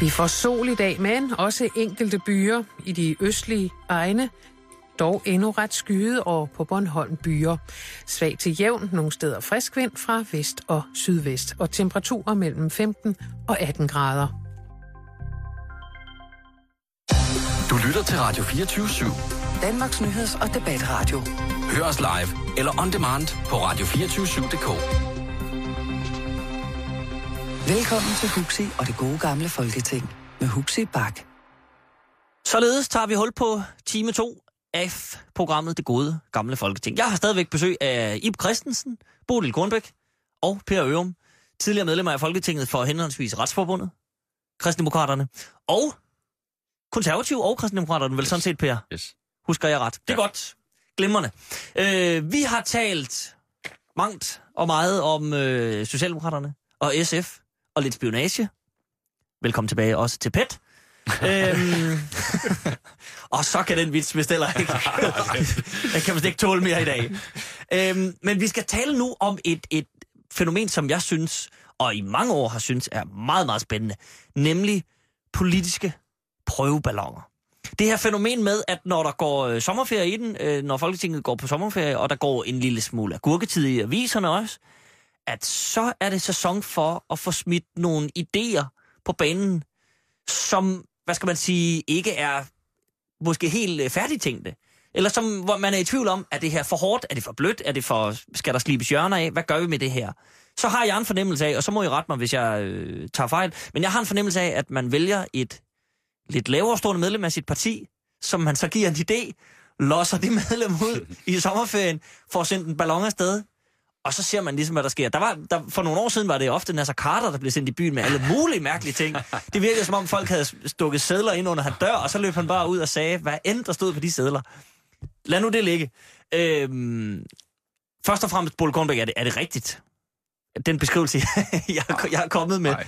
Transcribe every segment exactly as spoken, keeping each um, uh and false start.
Vi får sol i dag, men også enkelte byer i de østlige egne. Dog endnu ret skyet og på Bornholm byer. Svag til jævn, nogle steder frisk vind fra vest og sydvest. Og temperaturer mellem femten og atten grader. Du lytter til Radio fireogtyve syv. Danmarks nyheds- og debatradio. Hør os live eller on demand på radio to fire syv punktum d k. Velkommen til Huxi og det gode gamle Folketing med Huxi Bak. Således tager vi hul på time to af programmet Det gode gamle Folketing. Jeg har stadigvæk besøg af Ib Christensen, Bodil Kornbæk og Per Ørum, tidligere medlemmer af Folketinget for henholdsvis Retsforbundet, Kristendemokraterne og Konservative og Kristendemokraterne, vel yes. Sådan set, Per? Yes. Husker jeg ret? Det er ja. godt. Glimrende. Øh, vi har talt mangt og meget om øh, Socialdemokraterne og S F og lidt spionage. Velkommen tilbage også til Pet. øhm, og så kan den vits bestiller ikke. Jeg kan vist ikke tåle mere i dag. Øhm, men vi skal tale nu om et, et fænomen, som jeg synes, og i mange år har synes er meget, meget spændende. Nemlig politiske prøveballoner. Det her fænomen med, at når der går øh, sommerferie i den, øh, når Folketinget går på sommerferie, og der går en lille smule agurketid i aviserne også, at så er det sæson for at få smidt nogle idéer på banen, som, hvad skal man sige, ikke er måske helt øh, færdigtænkte. Eller som, hvor man er i tvivl om, er det her for hårdt, er det for blødt, er det for, skal der slibes hjørner af, hvad gør vi med det her? Så har jeg en fornemmelse af, og så må I rette mig, hvis jeg øh, tager fejl, men jeg har en fornemmelse af, at man vælger et lidt lavere stående medlem af sit parti, som man så giver en idé, losser det medlem ud i sommerferien, får sendt en ballon afsted, og så ser man ligesom, hvad der sker. Der var, der, for nogle år siden var det ofte Nasser Carter, der blev sendt i byen med alle mulige mærkelige ting. Det virkede som om folk havde stukket sedler ind under hans dør, og så løb han bare ud og sagde, hvad end der stod på de sedler. Lad nu det ligge. Øhm, først og fremmest, Bodil Kornbæk, er det, er det rigtigt? Den beskrivelse, jeg, jeg er kommet med. Nej.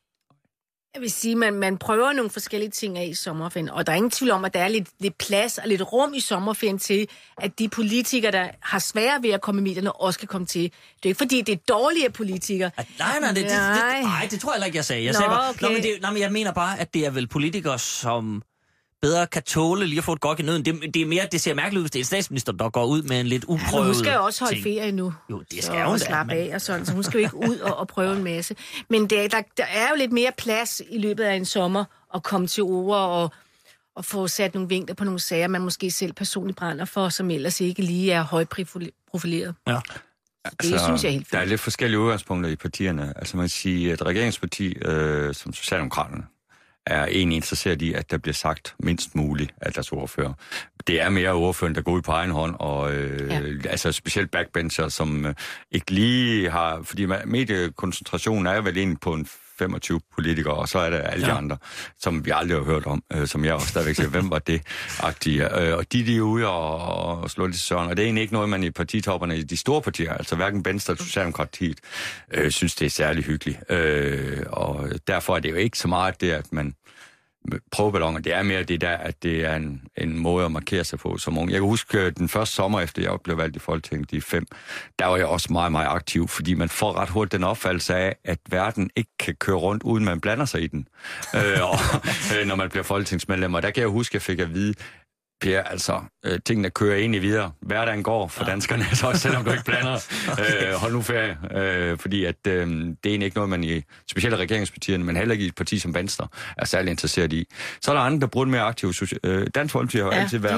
Jeg vil sige, at man, man prøver nogle forskellige ting af i sommerferien, og der er ingen tvivl om, at der er lidt, lidt plads og lidt rum i sommerferien til, at de politikere, der har svært ved at komme i medierne, også kan komme til. Det er ikke fordi, det er dårlige politikere. Nej, nej, det, det, det, nej, det tror jeg heller ikke, jeg sagde. Jeg, Nå, sagde bare, okay. Nå, men det, nej, men jeg mener bare, at det er vel politikere, som bedre kan tåle lige at få et gok i nøden. Det, det er mere, det ser mærkeligt ud, hvis det er en statsminister, der går ud med en lidt uprøvet ting. Ja, hun skal jo også holde ferie nu. Jo, det skal så hun slappe af og sådan, så hun skal jo ikke ud og, og prøve en masse. Men det, der, der er jo lidt mere plads i løbet af en sommer at komme til ord og, og få sat nogle vinkler på nogle sager, man måske selv personligt brænder for, som ellers ikke lige er højprofileret. Ja. Det altså, synes jeg er helt fint. Der er lidt forskellige udgangspunkter i partierne. Altså man kan sige, at et regeringsparti øh, som Socialdemokraterne er egentlig interesseret i, at der bliver sagt mindst muligt af deres ordfører. Det er mere ordføreren, der går ud på egen hånd, og øh, ja. altså specielt backbencher, som øh, ikke lige har, fordi mediekoncentrationen er jo vel egentlig på en femogtyve politikere, og så er der alle ja. de andre, som vi aldrig har hørt om, øh, som jeg også stadigvæk siger, hvem var det agtige. Øh, og de, de er ude og, og slå lidt søren, og det er egentlig ikke noget, man i partitopperne i de store partier, altså hverken Venstre eller Socialdemokratiet, øh, synes, det er særlig hyggeligt. Øh, og derfor er det jo ikke så meget det, at man prøveballoner, det er mere det der, at det er en, en måde at markere sig på som ung. Jeg kan huske den første sommer, efter jeg blev valgt i Folketinget, de fem, der var jeg også meget, meget aktiv, fordi man får ret hurtigt den opfattelse af, at verden ikke kan køre rundt, uden man blander sig i den, øh, og, øh, når man bliver folketingsmedlem. Og der kan jeg huske, at jeg fik at vide, Per, altså, øh, tingene kører egentlig videre. Hverdagen går for danskerne, så også selvom du ikke blander. Øh, hold nu ferie, øh, fordi at, øh, det er egentlig ikke noget, man i specielle regeringspartierne, men heller ikke i et parti som Venstre, er særlig interesseret i. Så er der andre, der bruger mere aktive. Øh, Dansk Folkeparti har ja, altid været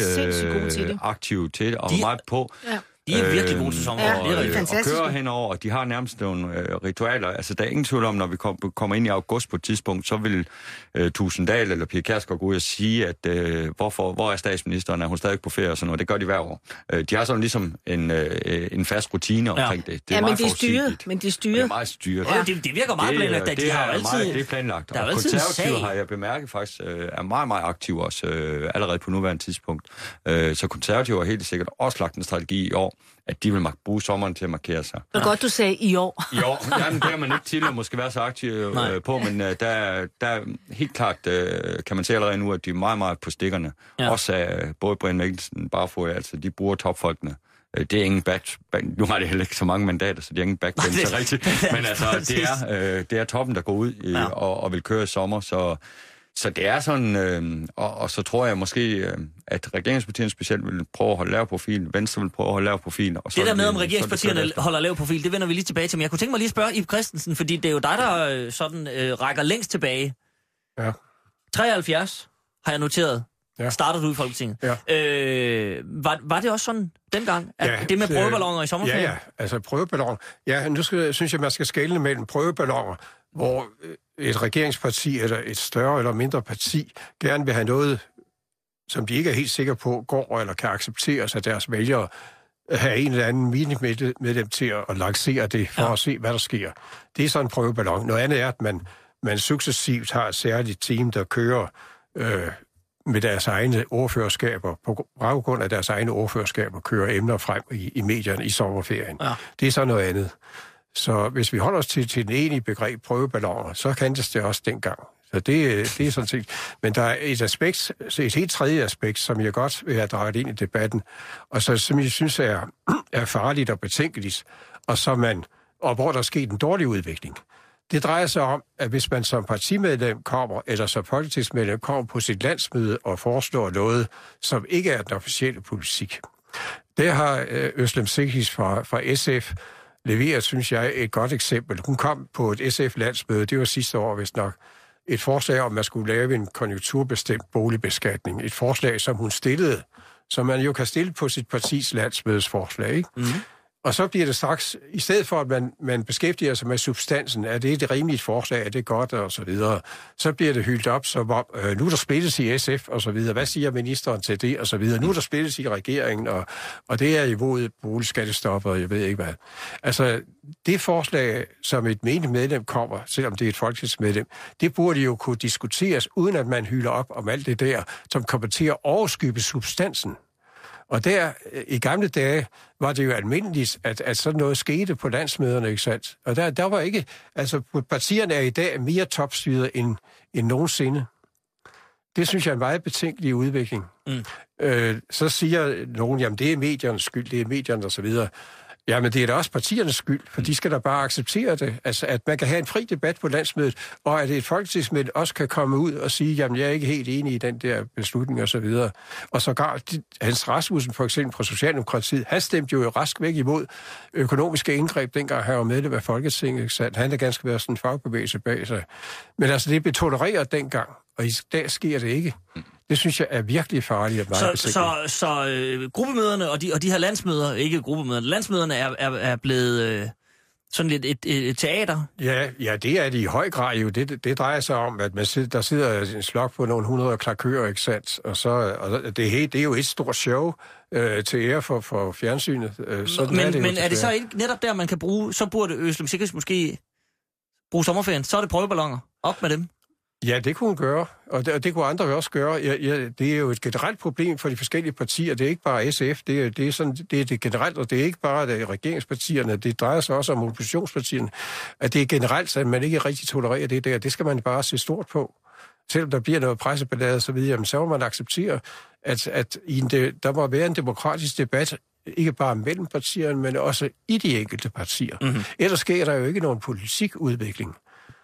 meget øh, aktive til det, og de, meget på. Ja. De er virkelig gode sæsoner. Ja, og, det er fantastisk. Og kører henover, og de har nærmest nogle øh, ritualer. Altså, der er ingen tvivl om, når vi kom, kommer ind i august på et tidspunkt, så vil øh, Tusinddal eller Pia Kjærsgaard gå ud og sige, at øh, hvorfor, hvor er statsministeren? Er hun stadig på ferie og sådan noget? Det gør de hver år. Øh, de har sådan ligesom en, øh, en fast rutine omkring ja. det. Det er ja, meget men det er styret. Men det er styret. Det er meget styret. Ja. Det, det virker meget det, planlagt, at de har altid... Meget, det er planlagt. Der er og altid konservative har jeg bemærket faktisk, øh, er meget, meget aktive også, øh, allerede på nuværende tidspunkt. Øh, så konservative har helt sikkert også lagt en strategi i år, at de vil bruge sommeren til at markere sig. Det er godt, du sagde i år. I år. Jamen, det har man ikke tidligere måske været så aktiv øh, på, men øh, der, der er helt klart, øh, kan man se allerede nu, at de er meget, meget på stikkerne. Ja. Også af både Brian Mikkelsen, Barfoed, altså de bruger topfolkene Det er ingen back, back... Nu har det heller ikke så mange mandater, så det er ingen backbencher rigtigt. Men altså, det er, øh, det er toppen, der går ud i, ja. og, og vil køre i sommer, så... Så det er sådan, øh, og, og så tror jeg måske, øh, at regeringspartierne specielt vil prøve at holde lav profil, Venstre vil prøve at holde lav profil. Og så det der med, det, om regeringspartierne det holder lav profil, det vender vi lige tilbage til. Men jeg kunne tænke mig lige at spørge Ib Christensen, fordi det er jo dig, der øh, sådan øh, rækker længst tilbage. Ja. treoghalvfjerds har jeg noteret. Ja. Startede du i Folketinget. Ja. Øh, var, var det også sådan dengang, at ja, det med prøveballoner i sommerferien? Ja, ja, altså prøveballoner. Ja, nu skal, synes jeg, man skal skelne mellem prøveballoner, hvor et regeringsparti eller et større eller mindre parti gerne vil have noget, som de ikke er helt sikre på, går eller kan accepteres af deres vælgere, have en eller anden minimedlem til at lancere det, for ja. at se, hvad der sker. Det er sådan en prøveballon. Noget andet er, at man, man successivt har et særligt team, der kører øh, med deres egne ordførerskaber, på baggrund af deres egne ordførerskaber, kører emner frem i, i medierne i sommerferien. Ja. Det er så noget andet. Så hvis vi holder os til, til den enige begreb prøveballoner, så kan det også dengang. Så det, det er sådan set... Men der er et aspekt, et helt tredje aspekt, som jeg godt vil have drejet ind i debatten, og så, som jeg synes er, er farligt og betænkeligt, og, så man, og hvor der er sket en dårlig udvikling. Det drejer sig om, at hvis man som partimedlem kommer, eller som folketingsmedlem kommer på sit landsmøde og foreslår noget, som ikke er den officielle politik. Der har Özlem Cekic fra, fra S F leveret, synes jeg, et godt eksempel. Hun kom på et S F-landsmøde, det var sidste år, vist nok, et forslag om, at man skulle lave en konjunkturbestemt boligbeskatning. Et forslag, som hun stillede, som man jo kan stille på sit partis landsmødesforslag, ikke? Mm-hmm. Og så bliver det straks, i stedet for at man, man beskæftiger sig med substansen, er det et rimeligt forslag, er det godt, og så videre, så bliver det hyldt op, som om, øh, nu er der splittes i S F, og så videre. Hvad siger ministeren til det, og så videre. Nu er der splittes i regeringen, og, og det er imod boligskattestop, og jeg ved ikke hvad. Altså, det forslag, som et menigt medlem kommer, selvom det er et folketingsmedlem, det burde jo kunne diskuteres, uden at man hylder op om alt det der, som kommer til at overskygge substansen. Og der, i gamle dage, var det jo almindeligt, at, at sådan noget skete på landsmøderne, ikke sandt? Og der, der var ikke... Altså, partierne er i dag mere topstyret end, end nogensinde. Det synes jeg er en meget betænkelig udvikling. Mm. Øh, så siger nogen, jamen det er mediernes skyld, det er medierne og så videre. Jamen, det er da også partiernes skyld, for de skal da bare acceptere det. Altså, at man kan have en fri debat på landsmødet, og at et folketingsmedlem også kan komme ud og sige, jamen, jeg er ikke helt enig i den der beslutning og så videre. Og sågar Hans Rasmussen, for eksempel fra Socialdemokratiet, han stemte jo rask væk imod økonomiske indgreb, dengang han var medlem af Folketinget. Så han er ganske været sådan en fagbevægelse bag sig. Men altså, det blev tolereret dengang, og i dag sker det ikke. Det synes jeg er virkelig farligt at meget Så, så, så øh, gruppemøderne og de, og de her landsmøder, ikke gruppemøderne, landsmøderne er, er, er blevet øh, sådan lidt et, et, et teater? Ja, ja, det er det i høj grad jo. Det, det drejer sig om, at man sidder, der sidder en slok på nogle hundrede klakører, ikke sandt? Og, så, og det, det er jo et stort show øh, til ære for, for fjernsynet. Øh, sådan men er det, men er det så ikke netop der, man kan bruge, så burde Özlem Cekic måske bruge sommerferien, så er det prøveballoner. Op med dem. Ja, det kunne hun gøre, og det, og det kunne andre også gøre. Ja, ja, det er jo et generelt problem for de forskellige partier. Det er ikke bare S F, det er, det er, sådan, det, er det generelt, og det er ikke bare det regeringspartierne. Det drejer sig også om oppositionspartierne. At det er generelt, at man ikke rigtig tolererer det der. Det skal man bare se stort på. Selvom der bliver noget presseballade og så videre, så må man acceptere, at, at i en de, der må være en demokratisk debat, ikke bare mellem partierne, men også i de enkelte partier. Mm-hmm. Ellers sker der jo ikke nogen politikudvikling.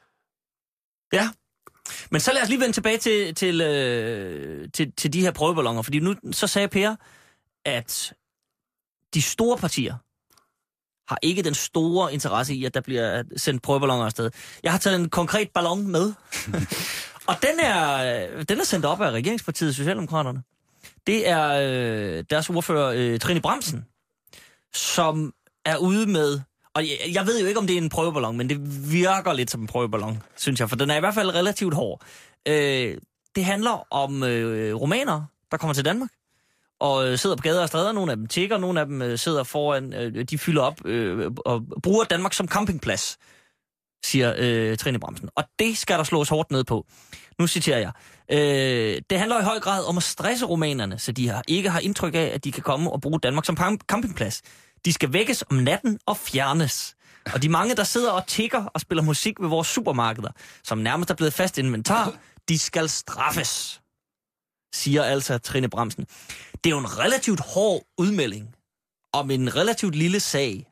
Ja. Men så lad os lige vende tilbage til, til, øh, til, til de her prøveballoner, fordi nu så sagde Per, at de store partier har ikke den store interesse i, at der bliver sendt prøveballoner afsted. Jeg har taget en konkret ballon med, og den er, den er sendt op af regeringspartiet Socialdemokraterne. Det er øh, deres ordfører øh, Trine Bramsen, som er ude med... Og jeg, jeg ved jo ikke, om det er en prøveballon, men det virker lidt som en prøveballon, synes jeg, for den er i hvert fald relativt hård. Øh, det handler om øh, rumænere, der kommer til Danmark, og øh, sidder på gader og stræder. Nogle af dem tigger, nogle af dem øh, sidder foran, øh, de fylder op øh, og bruger Danmark som campingplads, siger øh, Trine Bramsen. Og det skal der slås hårdt ned på. Nu citerer jeg. Øh, det handler i høj grad om at stresse rumænerne, så de har, ikke har indtryk af, at de kan komme og bruge Danmark som campingplads. De skal vækkes om natten og fjernes. Og de mange, der sidder og tigger og spiller musik ved vores supermarkeder, som nærmest er blevet fast inventar, de skal straffes, siger altså Trine Bramsen. Det er jo en relativt hård udmelding om en relativt lille sag.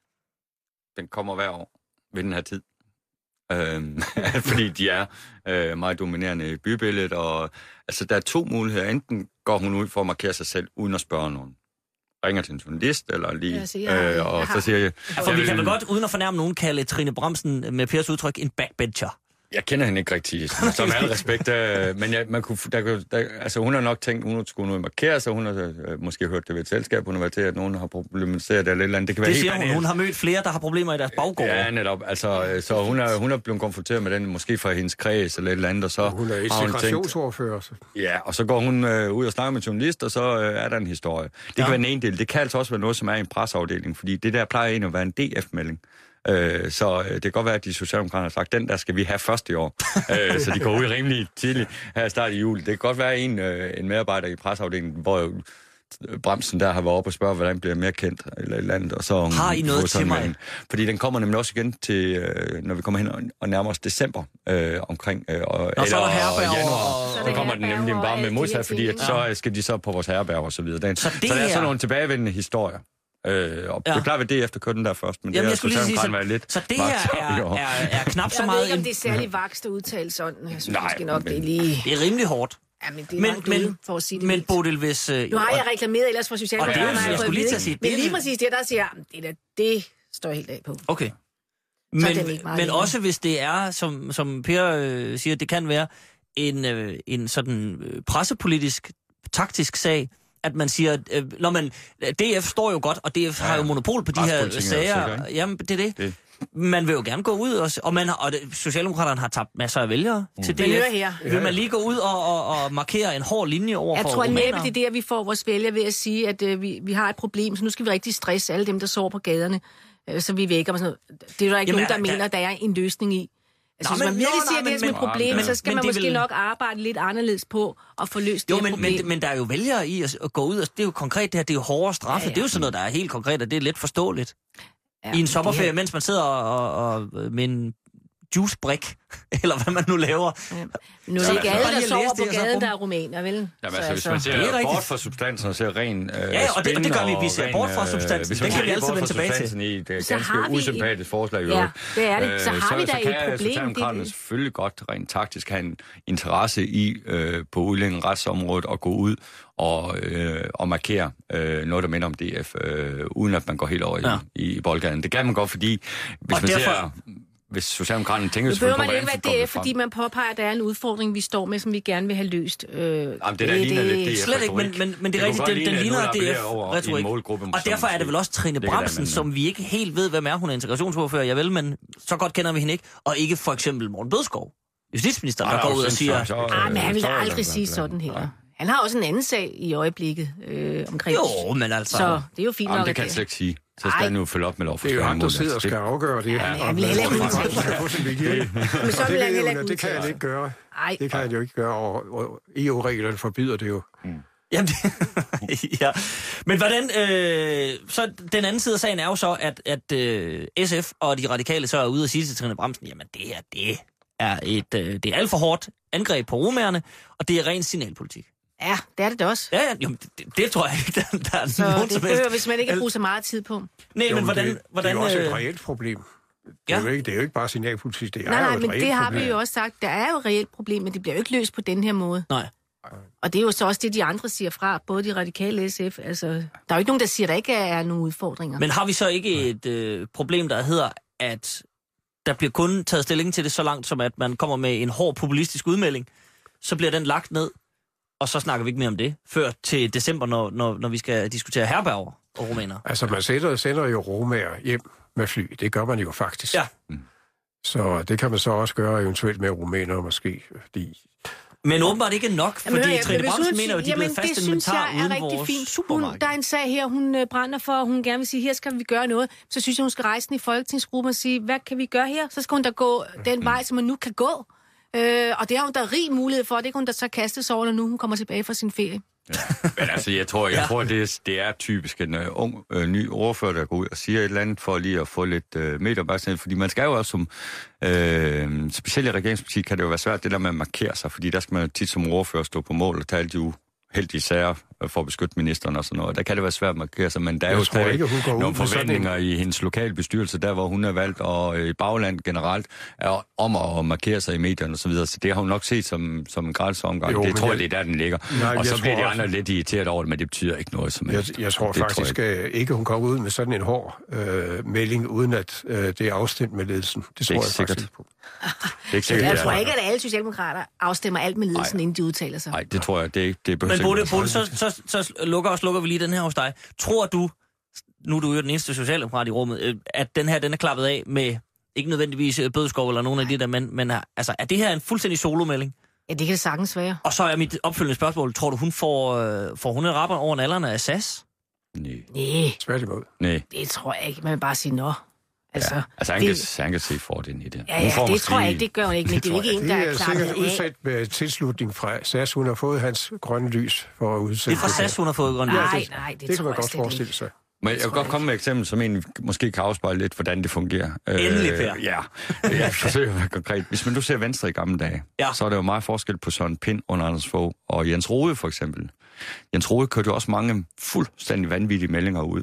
Den kommer hver år ved den her tid. Øhm, fordi de er øh, meget dominerende i bybilledet, og altså, der er to muligheder. Enten går hun ud for at markere sig selv, uden at spørge nogen. Ringer til en journalist, eller lige... Ja, så jeg, øh, og jeg så har... siger jeg... Ja, for vi kan vel godt, uden at fornærme nogen, kalde Trine Bramsen med Pers udtryk en backbencher. Jeg kender hende ikke rigtig, som med al respekt, øh, men jeg, man kunne, der, der, altså, hun har nok tænkt, hun skulle nu markere sig, hun har øh, måske hørt det ved et selskab, hun har været til, at nogen har problematiseret det eller et eller andet. Det, kan være det siger helt hun, hun har mødt flere, der har problemer i deres baggård. Ja, netop, altså, så hun er, hun er blevet konfronteret med den, måske fra hendes kreds eller et eller andet, og så hun er integrationsordfører. Ja, og så går hun øh, ud og snakker med journalist, og så øh, er der en historie. Det ja. kan være en ene del. Det kan altså også være noget, som er i en presseafdeling, fordi det der plejer egentlig at være en D F-melding. Øh, så øh, det kan godt være, at de socialdemokrater har sagt, den der skal vi have først i år. øh, så de går ud rimelig tidligt her i start i jul. Det kan godt være en, øh, en medarbejder i presseafdelingen, hvor øh, Bramsen der har været oppe og spørge, hvordan bliver mere kendt eller et eller andet. Og så, har I noget til mig? En, fordi den kommer nemlig også igen til, øh, når vi kommer hen og, og nærmer os december øh, omkring, øh, og, Nå, eller så er der herberg januar. og... Så, så kommer den nemlig bare med modsat, fordi at, så skal de så på vores herberg og så videre. Den, så, det så der er sådan nogle tilbagevendende historier. Øh, og ja. Det plejer ved det efter kønnen der først, men Jamen, det er Socialdemokraten været lidt. Så det her er, er, er knap så meget... Jeg ved ikke, om det er særlig vokst at udtale sådan. Jeg synes Nej, måske nok, men, det er lige... Det er rimelig hårdt. Ja, men det er men, men, for at sige det men Bodil, hvis... Øh, nu har jeg reklameret ellers for Socialdemokraten. Og det er jo, jeg skulle lige til at sige... Men lige præcis det, der siger, det, der, det står helt af på. Okay. Men, men også hvis det er, som, som Per øh, siger, det kan være en, øh, en sådan øh, pressepolitisk, taktisk sag, at man siger, øh, når man, D F står jo godt, og D F ja, har jo monopol på de her sager. Jamen, det er det. det. Man vil jo gerne gå ud, og, og, man har, og det, Socialdemokraterne har tabt masser af vælgere mm. til D F. Her. Vil man lige gå ud og, og, og markere en hård linje over jeg for tror romaner? næppe, det er der, vi får vores vælgere ved at sige, at øh, vi, vi har et problem, så nu skal vi rigtig stresse alle dem, der sover på gaderne, øh, så vi vækker. Sådan noget. Det er jo ikke Jamen, nogen, der der, mener, der er en løsning i. Altså, nå, hvis man virkelig nå, siger, at det er som et problem, men, så skal men, man måske vil... nok arbejde lidt anderledes på at få løst jo, det men, problem. Men, men der er jo vælgere i at, at gå ud, og det er jo konkret det her, det er jo hårdere straffe. Ja, ja. Det er jo sådan noget, der er helt konkret, og det er lidt forståeligt. Ja, I en sommerferie, her... mens man sidder og, og, og med en juicebrik, eller hvad man nu laver. Ja. Nu er det ikke alle, der sover på gaden, der er rumæner, vel? Jamen altså, hvis man ser bort fra substansen og ser ren øh, ja, og det, og det gør vi. Vi ser bort fra substansen. Det kan vi altid vende tilbage til. I, det er ganske usympatisk forslag, jo. Ja, det er det. Så har vi da et problem. Så kan Socialdemokraterne selvfølgelig godt rent taktisk have en interesse i øh, på udlændingeretsområdet at gå ud og, øh, og markere øh, noget, der minder om D F, øh, uden at man går helt over ja. i, i boldgaden. Det kan man godt, fordi hvis og man derfor... ser... Hvis Socialdemokraterne tænker... Nu behøver man ikke være D F, fordi man påpeger, at der er en udfordring, vi står med, som vi gerne vil have løst. Øh, Jamen, det der ligner lidt D F. Slet ikke, men, men, men det er rigtigt, den, den ligner D F-retorik. Og derfor er det vel også Trine Bramsen, som vi ikke helt ved, hvem er. Hun er integrationsordfører, jeg vel, men så godt kender vi hende ikke. Og ikke for eksempel Morten Bødskov, justitsministeren, der går ud og siger... Ah, men han vil aldrig sige sådan her. Han har også en anden sag i øjeblikket øh, omkring... Jo, men altså... Så det er jo fint nok, det kan jeg slet ikke sige. Så skal han jo følge op med lovforslaget. Det er jo ham, der sidder og skal afgøre det. Ja, jeg vil heller ikke udtale. Men så vil han heller ikke Det kan han ikke gøre. Det kan han jo ikke gøre, og E U-reglerne forbyder det jo. Mm. Jamen, det, ja. Men hvordan... Øh, så den anden side af sagen er jo så, at, at øh, S F og de radikale så er ude og sige til Trine Bramsen, jamen det her, det er et øh, det er alt for hårdt angreb på romærerne, og det er ren signalpolitik. Ja, det er det da også. Ja, ja jo, det, det tror jeg ikke, der, der er så nogen det behøver, hvis man ikke bruger så meget tid på. Nej, jo, men hvordan... Det, hvordan det er jo også et øh... reelt problem. Det er, ja. jo ikke, det er jo ikke bare signalpolitik, det er nej, nej, jo et men reelt det har problem. vi jo også sagt. Der er jo et reelt problem, men det bliver jo ikke løst på den her måde. Nej. Og det er jo så også det, de andre siger fra, både de radikale S F. Altså, der er jo ikke nogen, der siger, at der ikke er nogen udfordringer. Men har vi så ikke et øh, problem, der hedder, at der bliver kun taget stilling til det så langt, som at man kommer med en hård populistisk udmelding, så bliver den lagt ned, og så snakker vi ikke mere om det, før til december, når, når, når vi skal diskutere herberger og romaner. Altså, man sender, sender jo romager hjem med fly. Det gør man jo faktisk. Ja. Så det kan man så også gøre eventuelt med rumæner måske, fordi... Men åbenbart ikke nok, fordi jamen, Trine Bramsen mener jo, at de er blevet fast inventar uden vores fint. supermarked. Hun, der er en sag her, hun øh, brænder for, og hun gerne vil sige, her skal vi gøre noget. Så synes jeg, hun skal rejse den i folketingsgruppen og sige, hvad kan vi gøre her? Så skal hun da gå den vej, som man nu kan gå. Øh, og det har hun da rig mulighed for. Det kan hun da så kaste sig over, når nu hun kommer tilbage fra sin ferie. Ja. Men altså, jeg tror, jeg ja. tror det, er, det er typisk en uh, ung, uh, ny ordfører, der går ud og siger et eller andet, for lige at få lidt uh, medieopmærksomhed. Fordi man skal jo også som, uh, specielt i regeringspartiet, kan det jo være svært, det der med at markere sig, fordi der skal man tit som ordfører stå på mål og tage alle de uheldige sager for at beskytte ministeren og sådan noget. Der kan det være svært at markere sig, men der er jeg jo stadig ikke, hun går nogle ud forventninger en... i hendes lokale bestyrelse, der hvor hun er valgt, og i bagland generelt er om at markere sig i medierne og så videre. Så det har hun nok set som, som en gratis omgang. Jo, det tror jeg, det er der, den ligger. Nej, og så bliver de også... andre lidt irriteret over det, men det betyder ikke noget som helst. Jeg, jeg tror det faktisk tror jeg... ikke, hun kommer ud med sådan en hård øh, melding, uden at øh, det er afstemt med ledelsen. Det, det tror jeg sikkert. faktisk på. Det er ikke sikkert, jeg tror ikke, at alle socialdemokrater afstemmer alt med ledelsen, Ej. inden de udtaler sig. Nej, det tror jeg, det, det behøver Men Bodil, Bodil, så, så, så lukker, også, lukker vi lige den her hos dig. Tror du, nu er du jo den eneste socialdemokrat i rummet, at den her, den er klappet af med, ikke nødvendigvis Bødskov eller nogen af de der, men, men altså, er det her en fuldstændig solomelding? Ja, det kan det sagtens være. Og så er mit opfølgende spørgsmål, tror du, hun får, øh, får hun et rapper over nallerne af S A S? Nej. Nej. Tværtimod. Nej. Det tror jeg ikke. Man vil bare sige, nå. Altså, ja, altså han, det... kan, han kan se fordelen i det. Ja, ja, det måske... tror jeg ikke, det gør hun ikke, men det er jo ikke en, der er klappet af. Det er sikkert udsat med tilslutning fra S A S. Hun har fået hans grønne lys for at udsætte. Det er fra S A S, hun har fået grønne lys? Nej, nej, det, det tror kan man jeg godt forestille sig. Men jeg kan godt komme med et eksempel, som egentlig måske kan afspejle lidt, hvordan det fungerer. Endelig, Per. Øh, ja, jeg forsøger at være konkret. Hvis man nu ser Venstre i gamle dage, ja. så er der jo meget forskel på Søren Pind under Anders Fogh og Jens Rohde for eksempel. Jens Rohde kørte jo også mange fuldstændig vanvittige meldinger ud,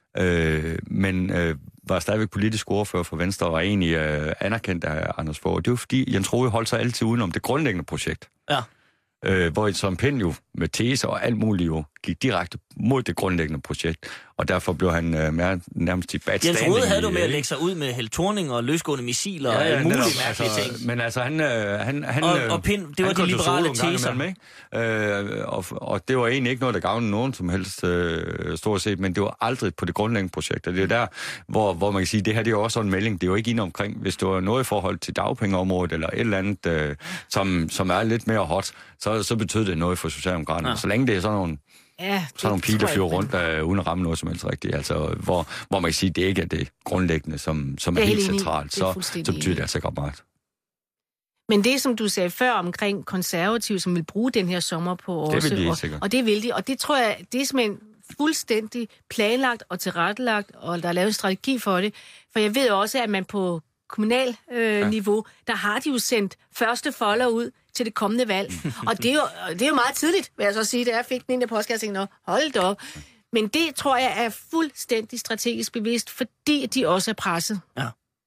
øh, men øh, var stadigvæk politisk ordfører for Venstre og var egentlig øh, anerkendt af Anders Fogh. Det var fordi Jens Rohde holdt sig altid udenom det grundlæggende projekt. Ja. Øh, hvor Søren Pind jo med teser og alt muligt jo gik direkte mod det grundlæggende projekt, og derfor blev han øh, mere, nærmest i bad standing. Jens Rohde havde du med at lægge sig ud med Helle Thorning og løsgående missiler ja, ja, og mulige mærkelige altså, ting. Men altså, han... Øh, han, han og, og Pind, det var de liberale teser. Med, øh, og, og det var egentlig ikke noget, der gavnede nogen som helst øh, stort set, men det var aldrig på det grundlæggende projekt. Og det er der, hvor, hvor man kan sige, det her det er jo også en melding. Det er jo ikke inde omkring, hvis det var noget i forhold til dagpengeområdet eller et eller andet, øh, som, som er lidt mere hot, så, så betød det noget for Socialdemokraterne. Ja. Så længe det er sådan nogle Ja, sådan nogle piger, der flyver rundt uh, uden at ramme noget som helst rigtigt. Altså, hvor, hvor man kan sige, at det ikke er det grundlæggende, som, som er, er helt centralt. Så, så betyder det altså ikke meget. Men det, som du sagde før omkring konservative, som vil bruge den her sommer på også, det vil de og, sikkert. og det vil de. Og det tror jeg, det er simpelthen fuldstændig planlagt og tilrettelagt, og der er lavet en strategi for det. For jeg ved også, at man på kommunal øh, ja. niveau, der har de jo sendt første folder ud til det kommende valg. Og det er, jo, det er jo meget tidligt, vil jeg så sige, da jeg fik den ind i podcast, jeg tænkte, hold da op. Men det tror jeg er fuldstændig strategisk bevidst, fordi de også er presset. Ja.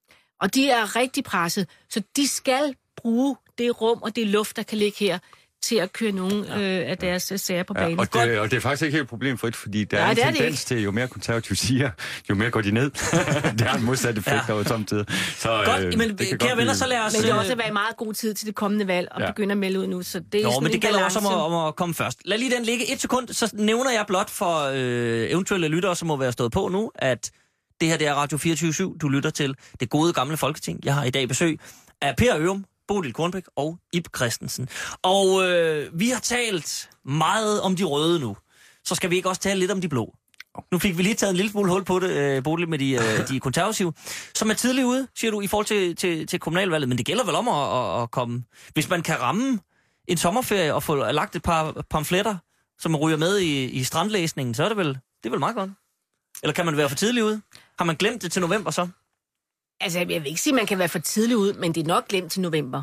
Og de er rigtig presset, så de skal bruge det rum og det luft, der kan ligge her, til at køre nogle ja. øh, af deres sager på banen. Ja, og, det, og det er faktisk ikke helt problemfrit, fordi der Nej, er en tendens til, jo mere konservativt siger, jo mere går de ned. Det har en modsat effekt ja. over samtidig. Så, godt, øh, men kære venner, så lad os... Men det er også være meget god tid til det kommende valg, og ja. begynde at melde ud nu, så det er Nå, men det gælder balance. også om at, om at komme først. Lad lige den ligge et sekund, så nævner jeg blot for øh, eventuelle lyttere, som må være stået på nu, at det her det er Radio fireogtyve syv, du lytter til det gode gamle Folketing. Jeg har i dag besøg af Per Ørum, Bodil Kornbæk og Ib Christensen. Og øh, vi har talt meget om de røde nu. Så skal vi ikke også tale lidt om de blå? Nu fik vi lige taget en lille smule hul på det, øh, Bodil, med de, øh, de konservative, som er tidligt ude, siger du, i forhold til, til, til kommunalvalget. Men det gælder vel om at, at, at komme... Hvis man kan ramme en sommerferie og få lagt et par pamfletter, som ryger med i, i strandlæsningen, så er det vel, det er vel meget godt. Eller kan man være for tidligt ude? Har man glemt det til november så? Altså, jeg vil ikke sige, at man kan være for tidlig ud, men det er nok glemt til november.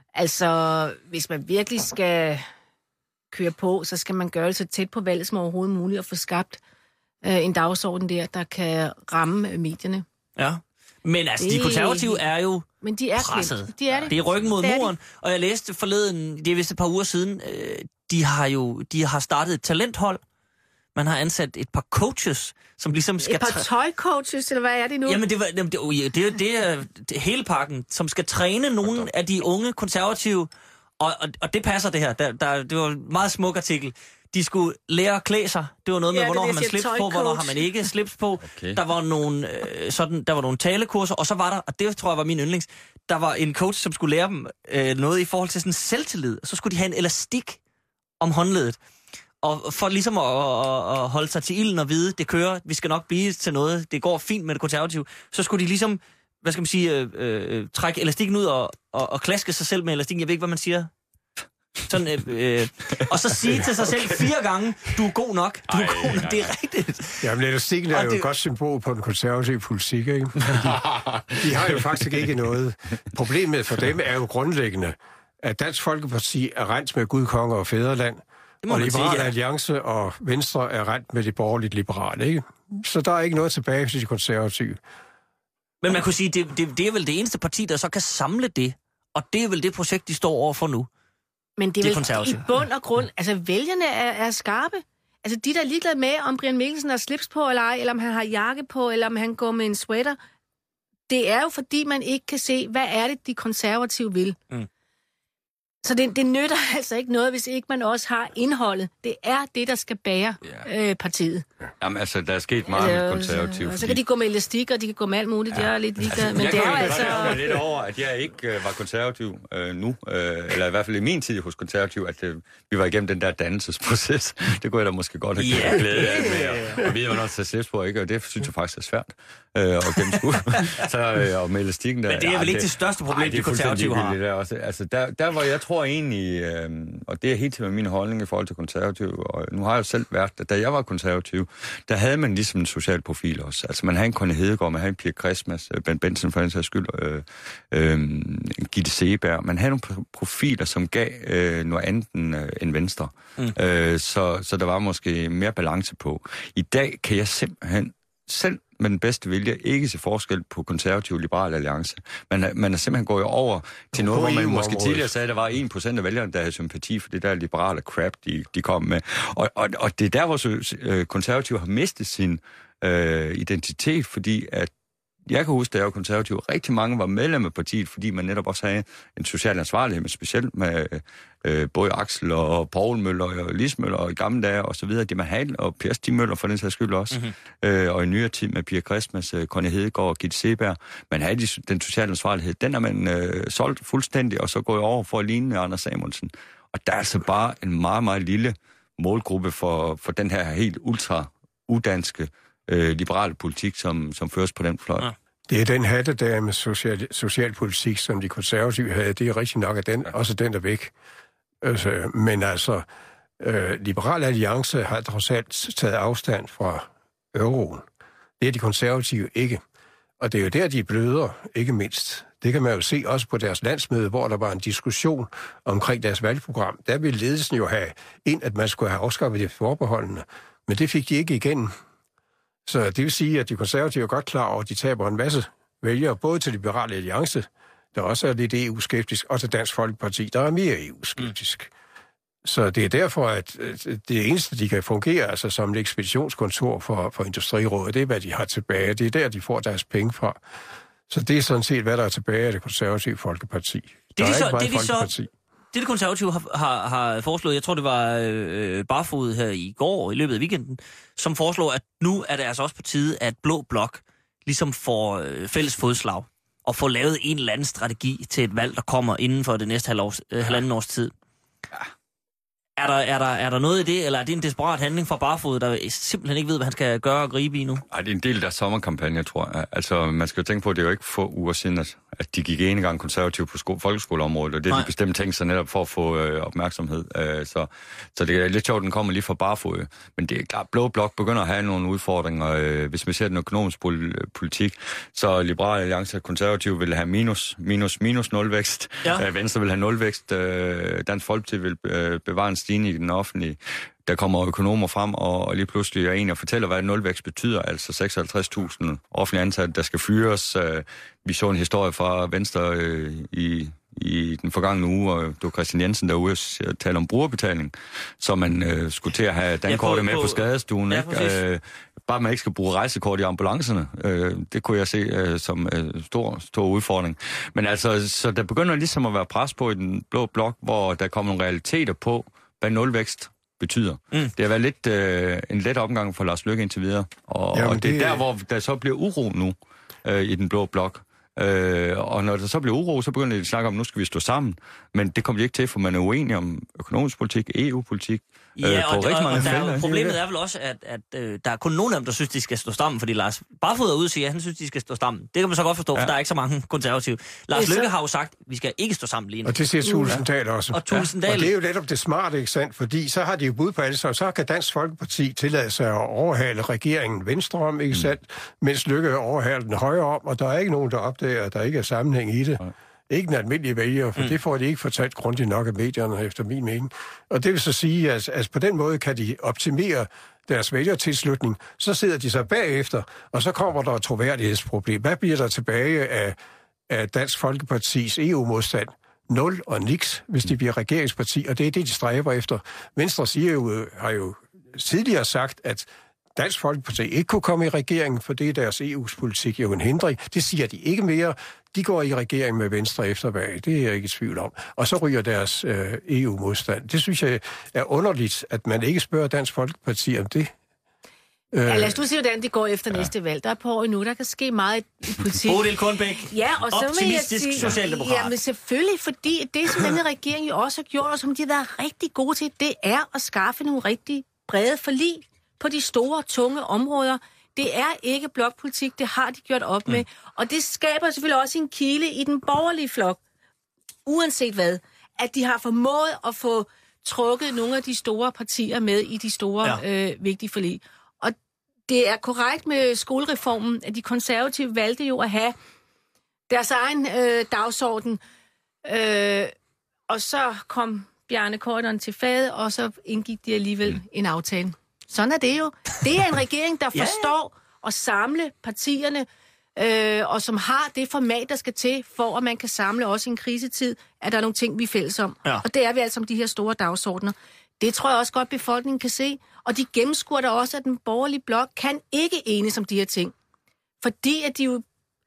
Altså, hvis man virkelig skal køre på, så skal man gøre det så tæt på valget som overhovedet muligt og få skabt øh, en dagsorden der, der kan ramme medierne. Ja, men altså, det... de konservative er jo men de er presset. De er det. Det er ryggen mod det muren, og jeg læste forleden, det er vist et par uger siden, øh, de har jo de har startet et talenthold. Man har ansat et par coaches, som ligesom skal... Et par tøjcoaches, eller hvad er det nu? Jamen, det, var, det, det, det, det er det, hele pakken, som skal træne nogle af de unge konservative, og, og, og det passer det her. Der, der, det var en meget smuk artikel. De skulle lære at klæde sig. Det var noget med, ja, hvornår har man slips på, hvornår har man ikke slips på. Okay. Der var nogle øh, sådan, der var nogle talekurser, og så var der, og det tror jeg var min yndlings, der var en coach, som skulle lære dem øh, noget i forhold til sådan selvtillid. Så skulle de have en elastik om håndledet. Og for ligesom at, at, at holde sig til ilden og vide, det kører, vi skal nok blive til noget, det går fint med det konservative, så skulle de ligesom, hvad skal man sige, øh, øh, trække elastikken ud og, og, og klaske sig selv med elastikken. Jeg ved ikke, hvad man siger. Sådan, øh, øh, og så sige til sig selv fire gange, du er god nok, du er Ej, god nok, nej, det er rigtigt. Jamen, elastikken er og jo det... et godt symbol på den konservative politik, ikke? Fordi de har jo faktisk ikke noget. Problemet for dem er jo grundlæggende, at Dansk Folkeparti er rent med Gud, konge og fædreland, må og man sige, Liberal ja. Alliance og Venstre er rent med det borgerligt liberale, ikke? Så der er ikke noget tilbage til de konservative. Men man kunne sige, det, det, det er vel det eneste parti, der så kan samle det, og det er vel det projekt, de står over for nu. Men det De er vel Konservative. i bund og grund, altså vælgerne er, er skarpe. Altså de, der er ligeglade med, om Brian Mikkelsen har slips på eller ej, eller om han har jakke på, eller om han går med en sweater. Det er jo fordi, man ikke kan se, hvad er det, de konservative vil. Mm. Så det, det nytter altså ikke noget, hvis ikke man også har indholdet. Det er det, der skal bære Ja. øh, partiet. Jamen altså, der er sket meget med konservative. Og så, så kan de gå med elastik, og de kan gå med alt muligt. Ja. Jeg er lidt ligeglad, men jeg det er jo kan altså... Jeg lidt over, at jeg ikke øh, var konservativ øh, nu, øh, eller i hvert fald i min tid hos konservativ, at øh, vi var igennem den der dannelsesproces. Det kunne jeg da måske godt have Ja. glæde af med at, at vide, hvornår til at slips på, ikke? Og det synes jeg faktisk er svært øh, at gennemskue. så, øh, og med elastikken der... Men det er vel ja, ikke det største problem, ej, det de konservative har? Der, også. Altså, der, der hvor jeg tror egentlig, øh, og det er helt til min holdning i forhold til konservative, og nu har jeg jo selv været der, da jeg var konservativ, der havde man ligesom en social profil også. Altså man havde en Conny Hedegaard, man havde en Pia Christmas, Bent Benson for den sags skyld, øh, øh, Gitte Seeberg. Man havde nogle profiler, som gav øh, noget andet end, øh, end Venstre. Mm. Øh, så, så der var måske mere balance på. I dag kan jeg simpelthen selv med den bedste vilje ikke se forskel på konservativ og liberal alliance. Man er, man er simpelthen gået over til noget, hvor man måske tidligere sagde, at der var en procent af vælgerne, der havde sympati for det der liberale crap, de, de kom med. Og, og, og det er der, hvor øh, konservative har mistet sin øh, identitet, fordi at jeg kan huske, da jeg var konservativ, rigtig mange var medlem af partiet, fordi man netop også havde en social ansvarlighed, men specielt med øh, både Axel og Poul Møller og Lis Møller og i gamle dage og så videre, det man havde, og Per Stig Møller for den sags skyld også, mm-hmm. øh, og i nyere tid med Pia Christmas, øh, Conny Hedegaard og Gitte Seeberg. Man havde de, den sociale ansvarlighed, den er man øh, solgt fuldstændig, og så går jeg over for at ligne Anders Samuelsen. Og der er altså bare en meget, meget lille målgruppe for, for den her helt ultra-udanske øh, liberale politik, som, som føres på den fløj. Ja. Det er den hatte, der er med social, socialpolitik, som de konservative havde. Det er rigtig nok, at den, også den er væk. Altså, men altså, øh, Liberal Alliance har trods alt taget afstand fra euroen. Det er de konservative ikke. Og det er jo der, de bløder, ikke mindst. Det kan man jo se også på deres landsmøde, hvor der var en diskussion omkring deres valgprogram. Der ville ledelsen jo have ind, at man skulle have afskaffet de forbeholdene. Men det fik de ikke igen. Så det vil sige, at de konservative er godt klar over, at de taber en masse vælgere, både til Liberale Alliance, der også er lidt E U-skeptisk, og til Dansk Folkeparti, der er mere E U-skeptisk. Mm. Så det er derfor, at det eneste, de kan fungere altså som et ekspeditionskontor for, for Industrirådet, det er, hvad de har tilbage. Det er der, de får deres penge fra. Så det er sådan set, hvad der er tilbage af det konservative Folkeparti. Det der er, er de så, ikke meget det, de Folkeparti. så, det, det konservative har, har, har foreslået, jeg tror, det var øh, Barfod her i går, i løbet af weekenden, som foreslår, at nu er det altså også på tide, at Blå Blok ligesom får øh, fælles fodslag og får lavet en eller anden strategi til et valg, der kommer inden for det næste halvårs, øh, halvanden års tid. Ja. Er der, er, der, er der noget i det, eller er det en desperat handling fra Barfod, der simpelthen ikke ved, hvad han skal gøre og gribe i nu? Ej, det er en del af deres sommerkampagne, tror jeg. Altså, man skal jo tænke på, at det er jo ikke få uger siden, at, at de gik en gang konservativ på sko- folkeskoleområdet, og det er de bestemt tænkt sig netop for at få øh, opmærksomhed. Øh, så, så det er lidt sjovt, at den kommer lige fra Barfod. Men det er klart, Blå Blok begynder at have nogle udfordringer. Øh, hvis vi ser den økonomiske pol- politik, så Liberal Alliance og konservative vil have minus, minus, minus nulvækst. Ja. Øh, Venstre vil have nulvækst. Øh, Dansk Folkeparti vil øh, bevare en stigning i den offentlige. Der kommer økonomer frem, og, og lige pludselig er en og fortæller, hvad nulvækst betyder, altså seksoghalvtreds tusind offentlige ansatte, der skal fyres. Vi så en historie fra Venstre øh, i, i den forgangne uge, og det var Christian Jensen derude og tale om brugerbetaling, så man øh, skulle til at have dankortet ja, med på, på skadestuen. Ja, ikke? Øh, bare man ikke skal bruge rejsekort i ambulancerne. Øh, det kunne jeg se øh, som øh, stor, stor udfordring. Men altså, så der begynder ligesom at være pres på i den blå blok, hvor der kommer nogle realiteter på, hvad nulvækst betyder. Mm. Det har været lidt øh, en let omgang for Lars Løkke indtil videre. Og, Jamen, og det er det... der, hvor der så bliver uro nu øh, i den blå blok. Øh, og når der så bliver uro, så begynder de at snakke om, at nu skal vi stå sammen. Men det kommer de ikke til, for man er uenig om økonomisk politik, E U-politik. Ja, øh, og, og, og der, problemet er vel også, at, at øh, der er kun nogen af dem, der synes, de skal stå sammen, fordi Lars Barfod er ude og siger, at han synes, de skal stå sammen. Det kan man så godt forstå, ja. For der er ikke så mange konservative. Lars Løkke har jo sagt, at vi skal ikke stå sammen lige nu. Og det siger Tulsendal også. Og Tulsendal. Ja. Og det er jo netop det smarte, ikke sandt? Fordi så har de jo bud på alle, så, så kan Dansk Folkeparti tillade sig at overhale regeringen venstre om, ikke sandt? Mm. Mens Løkke overhaler den højre om, og der er ikke nogen, der opdager, at der ikke er sammenhæng i det. Ja. Ikke den almindelige vælger, for mm. det får de ikke fortalt grundigt nok af medierne, efter min mening. Og det vil så sige, at, at på den måde kan de optimere deres vælgertilslutning. Så sidder de så bagefter, og så kommer der et troværdighedsproblem. Hvad bliver der tilbage af, af Dansk Folkepartis E U-modstand? Nul og niks, hvis de bliver regeringsparti, og det er det, de stræber efter. Venstre siger jo, har jo tidligere sagt, at Dansk Folkeparti ikke kunne komme i regeringen, for det er deres E U's politik jo en hindring. Det siger de ikke mere. De går i regering med Venstre efter valget. Det er jeg ikke i tvivl om. Og så ryger deres øh, E U-modstand. Det synes jeg er underligt, at man ikke spørger Dansk Folkeparti om det. Ja, lad os nu se, hvordan det går efter ja. næste valg. Der er på år endnu, der kan ske meget i politik. Bodil Kornbæk, ja, og så optimistisk vil jeg sige, socialdemokrat. Ja, men selvfølgelig, fordi det, som denne regering jo også har gjort, og som de har været rigtig gode til, det er at skaffe nogle rigtig brede forlig på de store, tunge områder. Det er ikke blokpolitik, det har de gjort op mm. med. Og det skaber selvfølgelig også en kile i den borgerlige flok, uanset hvad, at de har formået at få trukket nogle af de store partier med i de store, ja. øh, vigtige forlig. Og det er korrekt med skolereformen, at de konservative valgte jo at have deres egen øh, dagsorden, øh, og så kom Bjarne Corydon til fade, og så indgik de alligevel mm. en aftale. Sådan er det jo. Det er en regering, der forstår at samle partierne, øh, og som har det format, der skal til, for at man kan samle også i en krisetid, at der er nogle ting, vi er fælles om. Ja. Og det er vi altså om de her store dagsordner. Det tror jeg også godt, befolkningen kan se. Og de gennemskuer der også, at den borgerlige blok kan ikke enes om de her ting. Fordi at de jo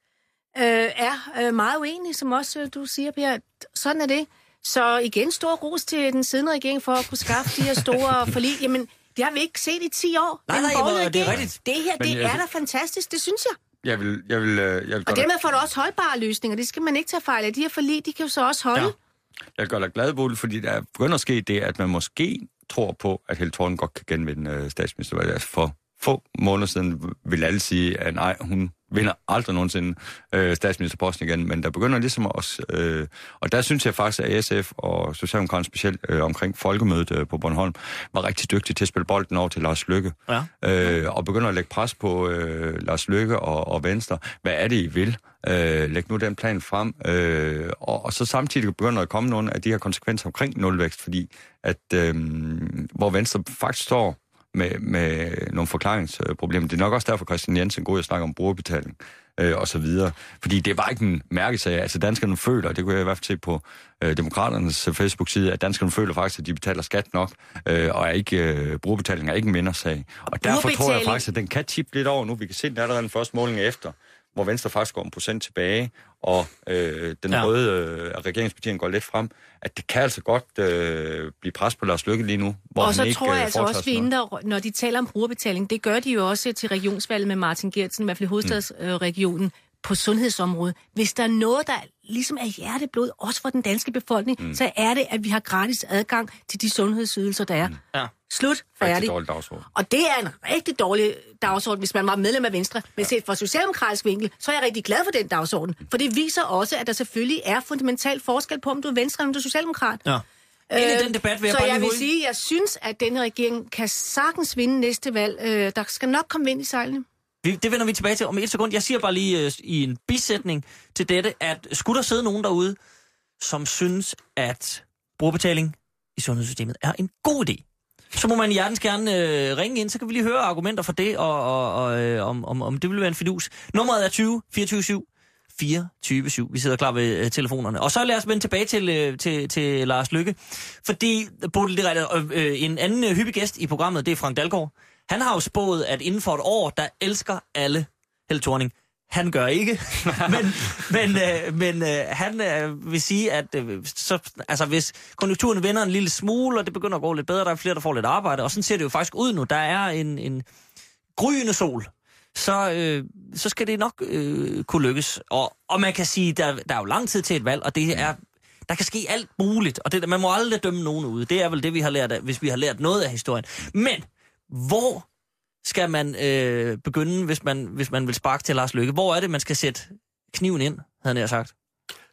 øh, er øh, meget uenige, som også øh, du siger, Per. Sådan er det. Så igen, stor ros til den siddende regering for at kunne skaffe de her store forlig. Jamen, det har vi ikke set i ti år. Nej, nej, nej det er rigtigt. Det her, det er da fantastisk, det synes jeg. Jeg vil, jeg vil, jeg vil og dermed får du også holdbare løsninger. Det skal man ikke tage fejl af. De her forlig, de kan jo så også holde. Ja. Jeg gør dig glad, Bodil, fordi der begynder at ske det, at man måske tror på, at Helle Thorning godt kan genvinde øh, statsministervalget. Altså for få måneder siden vil alle sige, at nej, hun vinder aldrig nogensinde øh, statsministerposten igen, men der begynder ligesom også, øh, og der synes jeg faktisk, at S F og Socialdemokraterne specielt øh, omkring folkemødet øh, på Bornholm, var rigtig dygtige til at spille bolden over til Lars Løkke, ja. øh, og begynder at lægge pres på øh, Lars Løkke og, og Venstre. Hvad er det, I vil? Øh, læg nu den plan frem, øh, og, og så samtidig begynder at komme nogle af de her konsekvenser omkring nulvækst, fordi at, øh, hvor Venstre faktisk står med, med nogle forklaringsproblemer. Det er nok også derfor, Christian Jensen går ud og snakker om brugerbetaling øh, og så videre. Fordi det er bare ikke en mærkesag. Altså danskerne føler, det kunne jeg i hvert fald se på øh, Demokraternes Facebook-side, at danskerne føler faktisk, at de betaler skat nok, øh, og er ikke, øh, brugerbetaling er ikke en mindersag. Og, og derfor tror jeg faktisk, at den kan tippe lidt over nu. Vi kan se, at der er den første måling efter, hvor Venstre faktisk går en procent tilbage, og øh, den ja. røde øh, regeringspartierne går lidt frem, at det kan altså godt øh, blive pres på Lars Lykke lige nu, hvor og så han ikke tror jeg altså også, vi inden, når de taler om brugerbetaling, det gør de jo også til regionsvalget med Martin Geertsen, i hvert fald hovedstadsregionen, mm. på sundhedsområdet. Hvis der er noget, der ligesom er hjerteblod, også for den danske befolkning, mm. så er det, at vi har gratis adgang til de sundhedsydelser, der er. Mm. Ja. Slut, færdig. Og det er en rigtig dårlig dagsorden, hvis man var medlem af Venstre. Men set fra socialdemokratisk vinkel, så er jeg rigtig glad for den dagsorden. For det viser også, at der selvfølgelig er fundamental forskel på, om du er Venstre eller om du er socialdemokrat. Ja. Øh, den debat vil jeg så jeg vil sige, at jeg synes, at denne regering kan sagtens vinde næste valg. Øh, der skal nok komme vind i sejlene. Det vender vi tilbage til om et sekund. Jeg siger bare lige øh, i en bisætning til dette, at skulle der sidde nogen derude, som synes, at brugerbetaling i sundhedssystemet er en god idé, så må man hjertens gerne øh, ringe ind, så kan vi lige høre argumenter for det, og, og, og øh, om, om, om det vil være en fidus. Nummeret er tyve fireogtyve syv fireogtyve syv. Vi sidder klar ved øh, telefonerne. Og så lad os vende tilbage til, øh, til, til Lars Løkke. Fordi Bodil, det er øh, en anden øh, hyppig gæst i programmet, det er Frank Dalgaard. Han har jo spået, at inden for et år, der elsker alle Helle Thorning. Han gør ikke, men, men, øh, men øh, han øh, vil sige, at øh, så, altså, hvis konjunkturen vender en lille smule, og det begynder at gå lidt bedre, der er flere, der får lidt arbejde, og sådan ser det jo faktisk ud nu. Der er en, en gryende sol, så, øh, så skal det nok øh, kunne lykkes. Og, og man kan sige, der, der er jo lang tid til et valg, og det er, der kan ske alt muligt, og det, man må aldrig dømme nogen ude. Det er vel det, vi har lært af, hvis vi har lært noget af historien. Men hvor skal man øh, begynde, hvis man, hvis man vil sparke til Lars Løkke? Hvor er det, man skal sætte kniven ind, havde jeg sagt?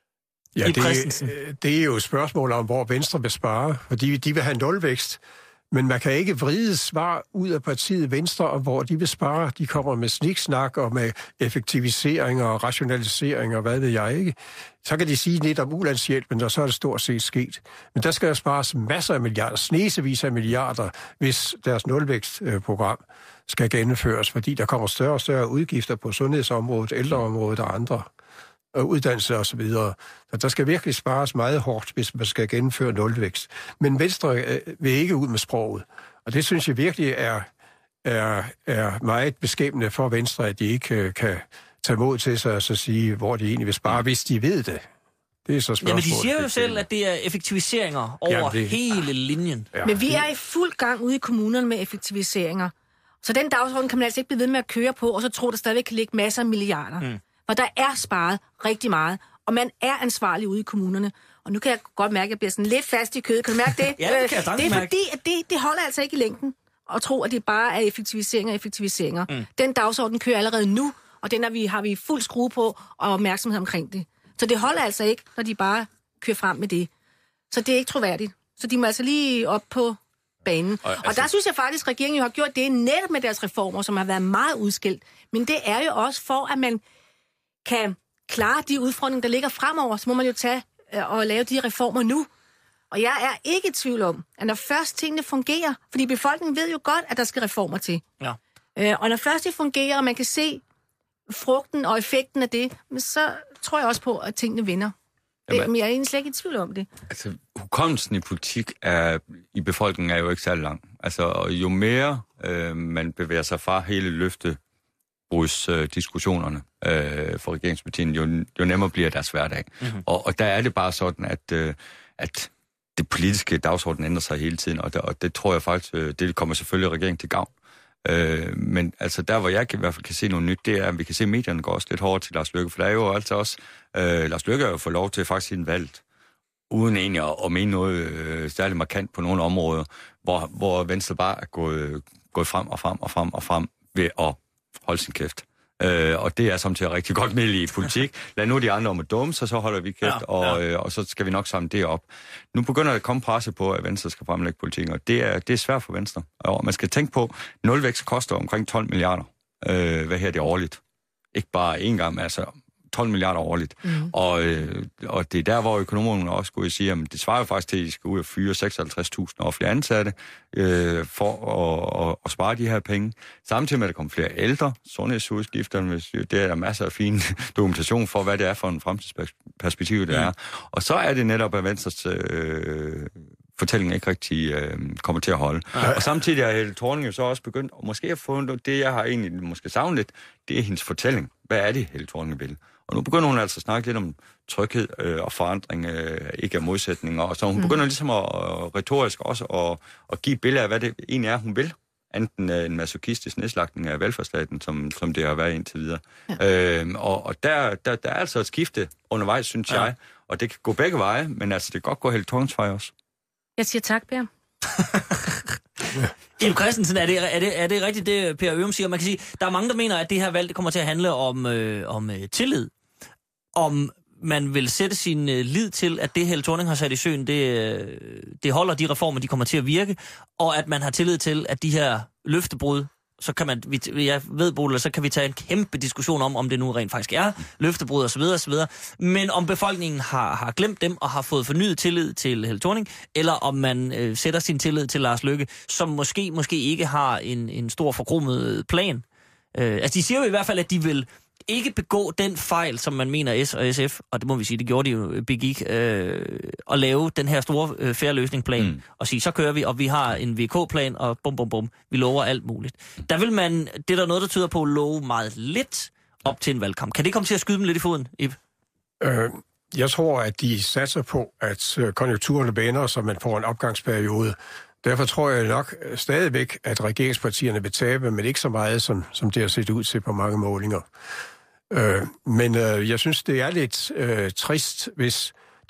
Ja, det, det er jo et spørgsmål om, hvor Venstre vil spare, fordi de vil have nulvækst. Men man kan ikke vride svar ud af partiet Venstre, og hvor de vil spare. De kommer med sniksnak og med effektiviseringer og rationaliseringer og hvad ved jeg ikke. Så kan de sige lidt om ulandshjælpen, og så er det stort set sket. Men der skal jo spares masser af milliarder, snesevis af milliarder, hvis deres nulvækstprogram skal gennemføres, fordi der kommer større og større udgifter på sundhedsområdet, ældreområdet og andre, og uddannelse og så videre. Så der skal virkelig spares meget hårdt, hvis man skal gennemføre nulvækst. Men Venstre øh, vil ikke ud med sproget. Og det synes jeg virkelig er, er, er meget beskæmmende for Venstre, at de ikke øh, kan tage mod til sig og så sige, hvor de egentlig vil spare, hvis de ved det. Det er så spørgsmålet. Jamen, de siger jo selv, at det er effektiviseringer over Jamen, det... hele linjen. Ja. Men vi er i fuld gang ude i kommunerne med effektiviseringer. Så den dagsorden kan man altså ikke blive ved med at køre på, og så tro, der stadigvæk kan ligge masser af milliarder. Mm. For der er sparet rigtig meget, og man er ansvarlig ude i kommunerne. Og nu kan jeg godt mærke, at jeg bliver sådan lidt fast i kødet. Kan du mærke det? Ja, det kan jeg Det er mærke. fordi, at det, det holder altså ikke i længden at tro, at det bare er effektiviseringer og effektiviseringer. Mm. Den dagsorden kører allerede nu, og den er vi, har vi fuld skrue på og opmærksomhed omkring det. Så det holder altså ikke, når de bare kører frem med det. Så det er ikke troværdigt. Så de må altså lige op på banen. Og, altså... og der synes jeg faktisk, at regeringen jo har gjort det netop med deres reformer, som har været meget udskilt. Men det er jo også for, at man kan klare de udfordringer, der ligger fremover, så må man jo tage øh, og lave de reformer nu. Og jeg er ikke i tvivl om, at når først tingene fungerer, fordi befolkningen ved jo godt, at der skal reformer til. Ja. Øh, og når først det fungerer, og man kan se frugten og effekten af det, så tror jeg også på, at tingene vinder. Det, men jeg er egentlig slet ikke i tvivl om det. Altså, hukommelsen i politik er, i befolkningen er jo ikke særlig lang. Altså, og jo mere øh, man bevæger sig fra hele løftebrudsdiskussionerne øh, for regeringspartierne, jo, jo nemmere bliver deres hverdag. Mm-hmm. Og, og der er det bare sådan, at, øh, at det politiske dagsorden ændrer sig hele tiden, og, der, og det tror jeg faktisk, øh, det kommer selvfølgelig regeringen til gavn. Øh, men altså der, hvor jeg kan, i hvert fald kan se noget nyt, det er, at vi kan se, at medierne går også lidt hårdt til Lars Løkke, for der er jo altså også, øh, Lars Løkke har jo fået lov til faktisk sin valgt, uden egentlig at, at mene noget øh, særligt markant på nogle områder, hvor, hvor Venstre bare er gået, gået frem og frem og frem og frem ved at holde sin kæft. Øh, og det er samtidig rigtig godt middel i politik. Lad nu de andre om at dumme, så så holder vi kæft, ja, ja. Og, øh, og så skal vi nok samle det op. Nu begynder der at komme presse på, at Venstre skal fremlægge politikken, og det er, det er svært for Venstre. Og man skal tænke på, nulvækst koster omkring tolv milliarder. Øh, hvad her det årligt? Ikke bare én gang, men altså tolv milliarder årligt. Mm. Og, øh, og det er der, hvor økonomerne også skulle sige, at det svarer jo faktisk til, at de skal ud og fyre seksoghalvtreds tusind offentlige ansatte øh, for at, at, at spare de her penge. Samtidig med, at der kommer flere ældre, sundhedsudgifter, det er der masser af fin dokumentation for, hvad det er for en fremtidsperspektiv, det er. Mm. Og så er det netop, at Venstres øh, fortælling ikke rigtig øh, kommer til at holde. Ja. Og samtidig er Helle Thorning jo så også begyndt, og måske at få det, jeg har egentlig måske savnet lidt, det er hendes fortælling. Hvad er det, Helle Thorning vil? Og nu begynder hun altså at snakke lidt om tryghed øh, og forandring, øh, ikke af modsætninger. Og så hun mm. begynder ligesom at, at retorisk også at, at give et billede af, hvad det egentlig er, hun vil. Enten øh, en masochistisk nedslagtning af velfærdsstaten, som, som det har været indtil videre. Ja. Øh, og og der, der, der er altså et skifte undervejs, synes ja. jeg. Og det kan gå begge veje, men altså det kan godt gå Helle Thornings vej også. Jeg siger tak, Per. Kim Christensen, er det, er, det, er det rigtigt, det Per Ørum siger? Man kan sige, der er mange, der mener, at det her valg det kommer til at handle om, øh, om øh, tillid. Om man vil sætte sin øh, lid til, at det Helle Thorning har sat i søen, det, øh, det holder de reformer, de kommer til at virke, og at man har tillid til, at de her løftebrud, så kan man, vi, jeg ved, Bodil, så kan vi tage en kæmpe diskussion om, om det nu rent faktisk er løftebrud osv. osv. Men om befolkningen har, har glemt dem og har fået fornyet tillid til Helle Thorning, eller om man øh, sætter sin tillid til Lars Løkke, som måske, måske ikke har en, en stor forkromet plan. Øh, altså, de siger jo i hvert fald, at de vil ikke begå den fejl, som man mener S og S F, og det må vi sige, det gjorde de jo, begik, øh, at lave den her store øh, fair løsning-plan, mm. og sige, så kører vi, og vi har en V K-plan, og bum, bum, bum, vi lover alt muligt. Der vil man, det er der noget, der tyder på, at love meget lidt op til en valgkamp. Kan det komme til at skyde dem lidt i foden, Ib? Øh, jeg tror, at de satser på, at konjunkturerne vender, så man får en opgangsperiode. Derfor tror jeg nok stadigvæk, at regeringspartierne vil tabe, men ikke så meget, som, som det har set ud til på mange målinger. Øh, men øh, jeg synes, det er lidt øh, trist, hvis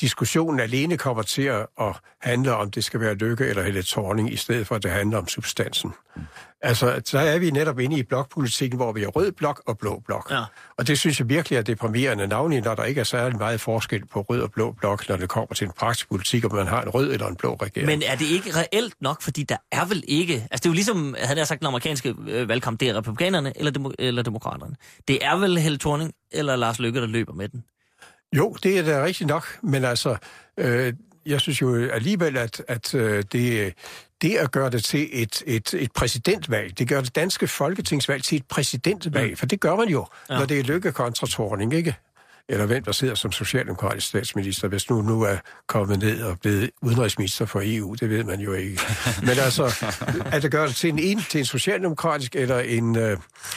diskussionen alene kommer til at handle om, det skal være Løkke eller Helle Thorning, i stedet for at det handler om substansen. Mm. Altså, så er vi netop inde i blokpolitikken, hvor vi er rød blok og blå blok. Ja. Og det synes jeg virkelig er deprimerende, navnlig når der ikke er særlig meget forskel på rød og blå blok, når det kommer til en praktisk politik, om man har en rød eller en blå regering. Men er det ikke reelt nok, fordi der er vel ikke... Altså, det er jo ligesom, havde jeg sagt, den amerikanske øh, valgkamp, det er republikanerne eller, demo, eller demokraterne. Det er vel Helle Thorning eller Lars Løkke, der løber med den? Jo, det er da rigtigt nok, men altså... Øh, jeg synes jo alligevel, at, at øh, det... Det at gøre det til et, et, et præsidentvalg, det gør det danske folketingsvalg til et præsidentvalg, mm. for det gør man jo, ja. Når det er Løkke kontra Thorning, ikke? Eller hvem der sidder som socialdemokratisk statsminister, hvis nu nu er kommet ned og blevet udenrigsminister for E U, det ved man jo ikke. Men altså, at det gør det til en, en, til en socialdemokratisk eller en... Øh,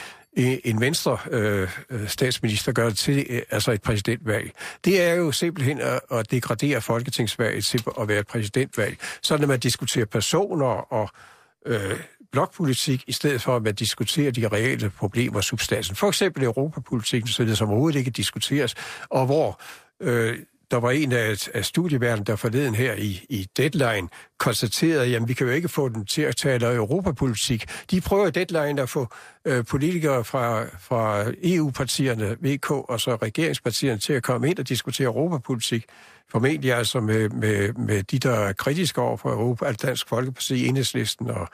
en venstre øh, statsminister gør det til øh, altså et præsidentvalg. Det er jo simpelthen at, at degradere folketingsvalget til at være et præsidentvalg. Så når man diskuterer personer og øh, blokpolitik, i stedet for at man diskuterer de reelle problemer og substansen. For eksempel europapolitikken, så det som overhovedet ikke diskuteres, og hvor... Øh, Der var en af, af studieverdenen, der forleden her i, i Deadline konstaterede, jamen vi kan jo ikke få dem til at tale europapolitik. De prøver i Deadline at få øh, politikere fra, fra E U-partierne, V K og så regeringspartierne til at komme ind og diskutere europapolitik. Formentlig altså med, med, med de, der er kritiske over for Europa, altså Dansk Folkeparti, Enhedslisten og,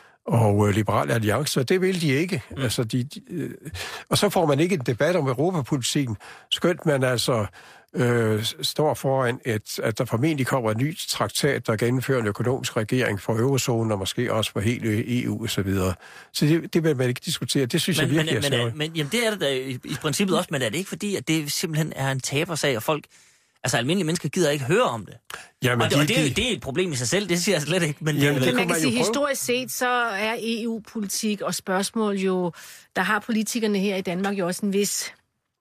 og øh, Liberal Alliance, og det vil de ikke. Mm. Altså, de, de, øh, og så får man ikke en debat om europapolitikken, skønt man altså... Øh, står foran, et, at der formentlig kommer en ny traktat, der gennemfører en økonomisk regering for eurozonen, og måske også for hele E U og så videre. Så det, det vil man ikke diskutere. Det synes men, jeg virkelig men, er men, men jamen, det er det da i, i princippet også, men er det ikke fordi, at det simpelthen er en tabersag, og folk, altså almindelige mennesker gider ikke høre om det? Jamen, og det, de, og det, er, de... det er et problem i sig selv, det siger jeg slet ikke. Men jamen, det, det man kan sige, historisk set, så er E U-politik og spørgsmål jo, der har politikerne her i Danmark jo også en vis...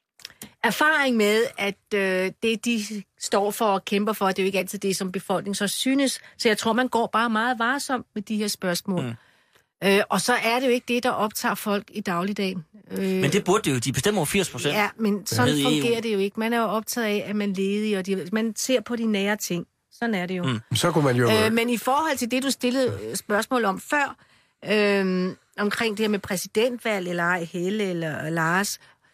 erfaring med, at øh, det, de står for og kæmper for, det er jo ikke altid det, som befolkningen så synes. Så jeg tror, man går bare meget varsomt med de her spørgsmål. Mm. Øh, og så er det jo ikke det, der optager folk i dagligdagen. Øh, men det burde det jo. De bestemmer over firs procent. Ja, men sådan fungerer det jo ikke. Man er jo optaget af, at man er ledig, og de, man ser på de nære ting. Sådan er det jo. Mm. Så kunne man jo... Øh, men i forhold til det, du stillede spørgsmål om før, øh, omkring det her med præsidentvalg, eller ej, Helle eller Lars...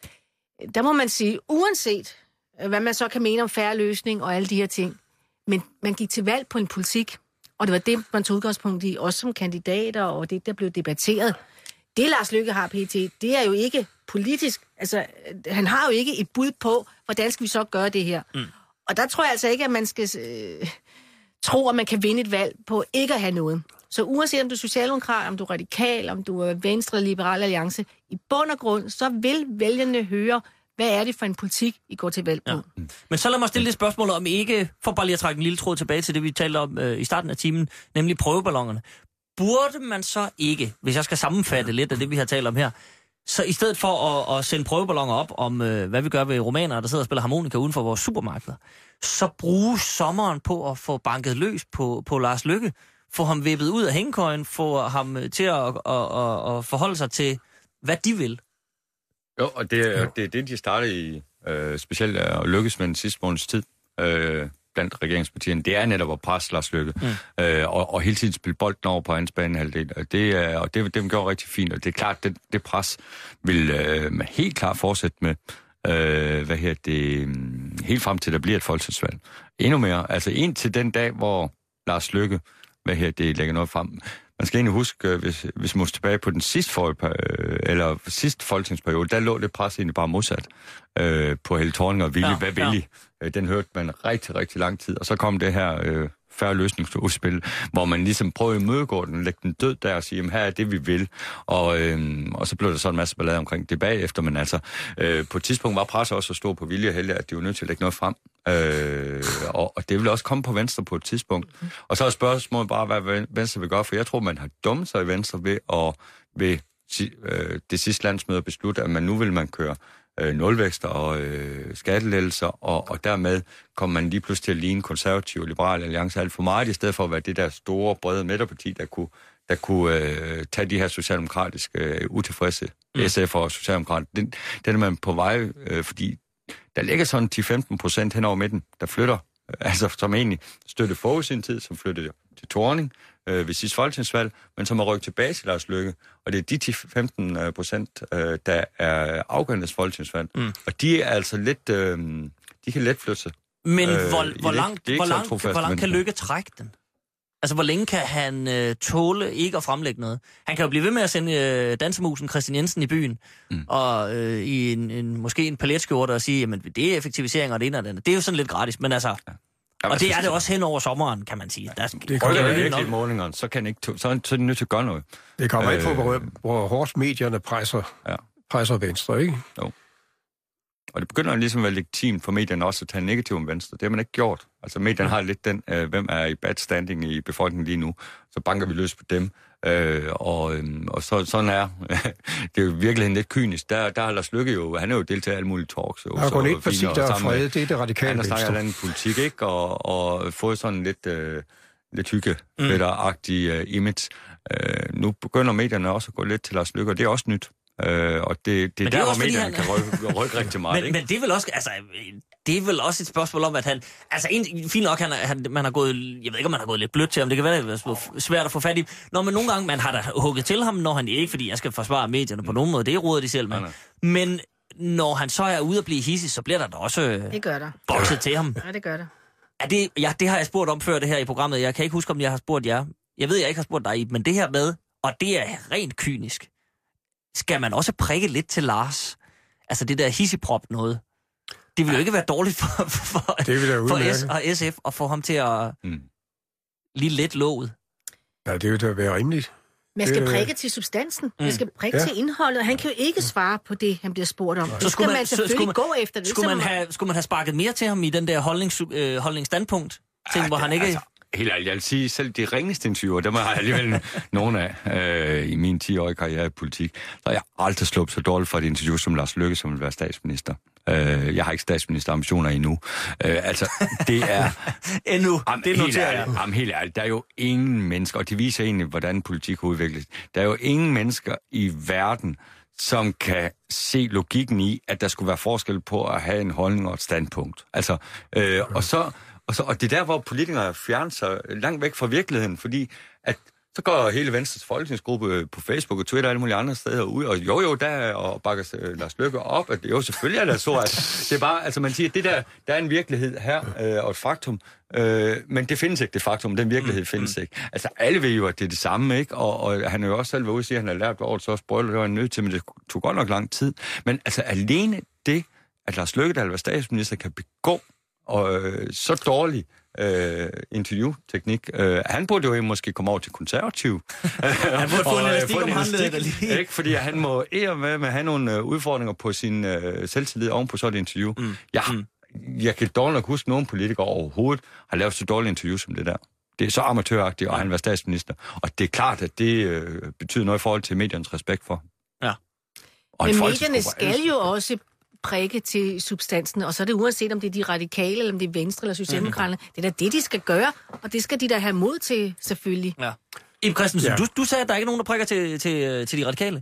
Der må man sige, uanset hvad man så kan mene om fair løsning og alle de her ting, men man gik til valg på en politik, og det var det, man tog udgangspunkt i, også som kandidater, og det, der blev debatteret. Det, Lars Løkke har P T, det er jo ikke politisk. Altså, han har jo ikke et bud på, hvordan skal vi så gøre det her. Mm. Og der tror jeg altså ikke, at man skal øh, tro, at man kan vinde et valg på ikke at have noget. Så uanset om du er socialdemokrat, om du er radikal, om du er Venstre, Liberal Alliance, i bund og grund, så vil vælgerne høre, hvad er det for en politik, I går til valg på. Ja. Men så lad mig stille det spørgsmål om ikke, for bare lige at trække en lille tråd tilbage til det, vi talte om øh, i starten af timen, nemlig prøveballonerne. Burde man så ikke, hvis jeg skal sammenfatte lidt af det, vi har talt om her, så i stedet for at, at sende prøveballoner op om, øh, hvad vi gør ved romaner, der sidder og spiller harmonika uden for vores supermarkeder, så bruge sommeren på at få banket løs på, på Lars Løkke, få ham vippet ud af hængekøjen, få ham til at, at, at, at forholde sig til, hvad de vil. Jo, og det er det, det, de startede i, øh, specielt at lykkes med den sidste måneds tid, øh, blandt regeringspartierne. Det er netop at presse Lars Løkke, mm. øh, og, og hele tiden spille bolden over på hans banehalvdel. Og det er, og det, det gør rigtig fint, og det er klart, det, det pres vil øh, helt klart fortsætte med, øh, hvad her det, helt frem til, der bliver et folketingsvalg. Endnu mere, altså indtil den dag, hvor Lars Løkke, hvad her det lægger noget frem. Man skal egentlig huske, hvis, hvis man må tilbage på den sidste, for, eller sidste folketingsperiode, der lå det pres egentlig bare modsat øh, på Helle Thorning og Ville. Ja, hvad vil I? Ja. Den hørte man rigtig, rigtig lang tid. Og så kom det her øh, færre løsningsudspil, hvor man ligesom prøvede at imødegå den, lægge den død der og sige, jamen her er det, vi vil. Og, øh, og så blev der så en masse ballade omkring det bagefter, men altså øh, på et tidspunkt var pres også så stor på Vilje og Helle, at de var nødt til at lægge noget frem. Øh, og, og det vil også komme på Venstre på et tidspunkt. Mm. Og så er spørgsmålet bare, hvad Venstre vil gøre, for jeg tror, man har dummet sig i Venstre ved at ved øh, det sidste landsmøde beslutte, at man nu vil man køre øh, nulvækster og øh, skattelettelser, og, og dermed kommer man lige pludselig til at ligne konservative og liberale alliancer alt for meget, i stedet for at være det der store, brede midterparti, der kunne, der kunne øh, tage de her socialdemokratiske øh, utilfredse mm. S F og socialdemokrater. Den, den er man på vej, øh, fordi der ligger sådan ti til femten procent hen over midten, der flytter altså som egentlig støttede Fogh i sin tid, som flyttede til Thorning øh, ved sidste folketingsvalg, men som har rykket tilbage til Lars Løkke. Og det er de til femten procent, øh, der er afgørende folketingsvalg. Mm. Og de er altså lidt, øh, de kan let flytte sig. Men øh, hvor, hvor langt, hvor langt, hvor langt kan Løkke trække den? Altså, hvor længe kan han øh, tåle ikke at fremlægge noget? Han kan jo blive ved med at sende øh, dansemusen Christian Jensen i byen, mm. og øh, i en, en, måske en paletskjorte og sige, jamen, det er effektivisering og det ene og det andet. Det er jo sådan lidt gratis, men altså... Ja. Ja, og det er det også hen over sommeren, kan man sige. Der er, det kommer jo virkelig i målingerne, så kan ikke to, så, så er det nødt til at gøre noget. Det kommer ikke øh, på, hvor, hvor hårdt medierne presser, ja. presser venstre, ikke? Jo. Og det begynder ligesom at være legitimt for medierne også at tage negativ om venstre. Det har man ikke gjort. Altså medierne har lidt den, øh, hvem er i bad standing i befolkningen lige nu. Så banker vi løs på dem. Øh, og, øh, og så, sådan er det er jo virkelig lidt kynisk. Der, der har Lars Løkke jo, han er jo deltaget i alle mulige talks. Der er kun et parti, der er fredet, det er det radikale venstre. Han har snakket anden politik, ikke? Og, og fået sådan lidt, øh, lidt hygge-fætter-agtig øh, image. Øh, nu begynder medierne også at gå lidt til Lars Løkke, og det er også nyt. Øh, og det, det er der, hvor medierne han... kan rykke, rykke rigtig meget. men, ikke? men det er vel også, altså, det er vel også et spørgsmål om, at han, altså en, fint nok, han, han, man har gået, jeg ved ikke, om man har gået lidt blødt til ham, det kan være, det er svært at få fat i. Nå, men nogle gange, man har da hugget til ham, når han ikke, fordi jeg skal forsvare medierne på nogen måde, det råder de selv med. Nej, nej. Men når han så er ude at blive hissig, så bliver der da også det gør der. bokset til ham. Ja, det gør der. Er det, ja, det har jeg spurgt om før, det her i programmet. Jeg kan ikke huske, om jeg har spurgt jer. Jeg ved, jeg ikke har spurgt dig, men det her med, og det er rent kynisk, skal man også prikke lidt til Lars? Altså det der hissigprop noget. Det vil jo ikke være dårligt for, for, for S og S F at få ham til at mm. lige let låget. Ja, det vil da være rimeligt. Man skal prikke til substansen. Man skal prikke ja. til indholdet, og han kan jo ikke svare på det, han bliver spurgt om. Så skulle man, man selvfølgelig skulle man, gå efter det. Skulle man, have, skulle man have sparket mere til ham i den der holdnings, øh, holdningsstandpunkt? Ting, ja, hvor han ikke... Altså, helt ærligt, jeg vil sige, selv de ringeste interviewer, dem har jeg alligevel nogen af øh, i min ti-årige karriere i politik. Så har jeg aldrig sluppet så dårligt for et interview som Lars Løkke, som vil være statsminister. Øh, jeg har ikke statsministerambitioner endnu. Øh, altså, det er... endnu, am, det noterer jeg. Am, helt ærligt, der er jo ingen mennesker, og det viser egentlig, hvordan politik udvikles. Der er jo ingen mennesker i verden, som kan se logikken i, at der skulle være forskel på at have en holdning og et standpunkt. Altså, øh, og så... Og, så, og det er der, hvor politikere fjerner sig langt væk fra virkeligheden, fordi at så går hele Venstres folketingsgruppe på Facebook og Twitter og alle mulige andre steder ud, og jo jo, der og bakker Lars Løkke op, at jo, selvfølgelig er det så, at det er bare, altså man siger, at det der, der er en virkelighed her, øh, og et faktum, øh, men det findes ikke, det faktum, den virkelighed mm, findes mm. ikke. Altså alle ved jo, at det er det samme, ikke? Og, og han er jo også selv ved ude at sige, at han har lært over, så også brøller, det var en nødt til, men det tog godt nok lang tid. Men altså alene det, at Lars Løkke, der var statsminister, kan begå og øh, så dårlig øh, interviewteknik. Øh, han burde jo måske komme over til konservativ. Han burde få en elastik om håndledet lige. Ikke? Fordi han må ære med, med at have nogle øh, udfordringer på sin øh, selvtillid oven på sådan et interview. Mm. Jeg, mm. jeg kan dårligt nok huske, at nogen politikere overhovedet har lavet så dårligt interview som det der. Det er så amatøragtigt, og han var statsminister. Og det er klart, at det øh, betyder noget i forhold til mediernes respekt for. Ja. Og men medierne skal jo også prikke til substansen, og så er det uanset om det er de radikale, eller om det er Venstre eller Socialdemokraterne. Mm. Det er da det, de skal gøre, og det skal de da have mod til, selvfølgelig. Ja. Ib Christensen, ja. du, du sagde, at der er ikke nogen, der prikker til, til, til de radikale?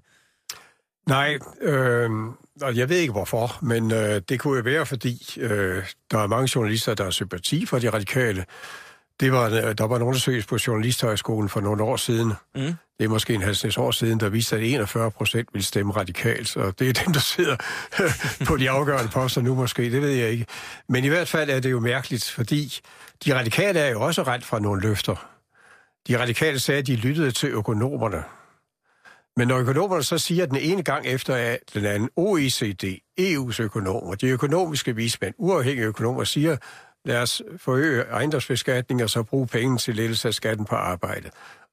Nej, øh, og jeg ved ikke hvorfor, men øh, det kunne jo være, fordi øh, der er mange journalister, der har sympati for de radikale. Det var, der var en undersøgelse på Journalisthøjskolen for nogle år siden. Mm. Det er måske en halvsnæs år siden, der viste, at enogfyrre procent ville stemme radikalt. Og det er dem, der sidder på de afgørende poster nu måske, det ved jeg ikke. Men i hvert fald er det jo mærkeligt, fordi de radikale er jo også ret fra nogle løfter. De radikale sagde, at de lyttede til økonomerne. Men når økonomerne så siger den ene gang efter, at den anden O E C D, E U's økonomer, de økonomiske vismænd, uafhængige økonomer, siger, lad os forøge ejendomsbeskatning og så bruge penge til lettelse af skatten på arbejde.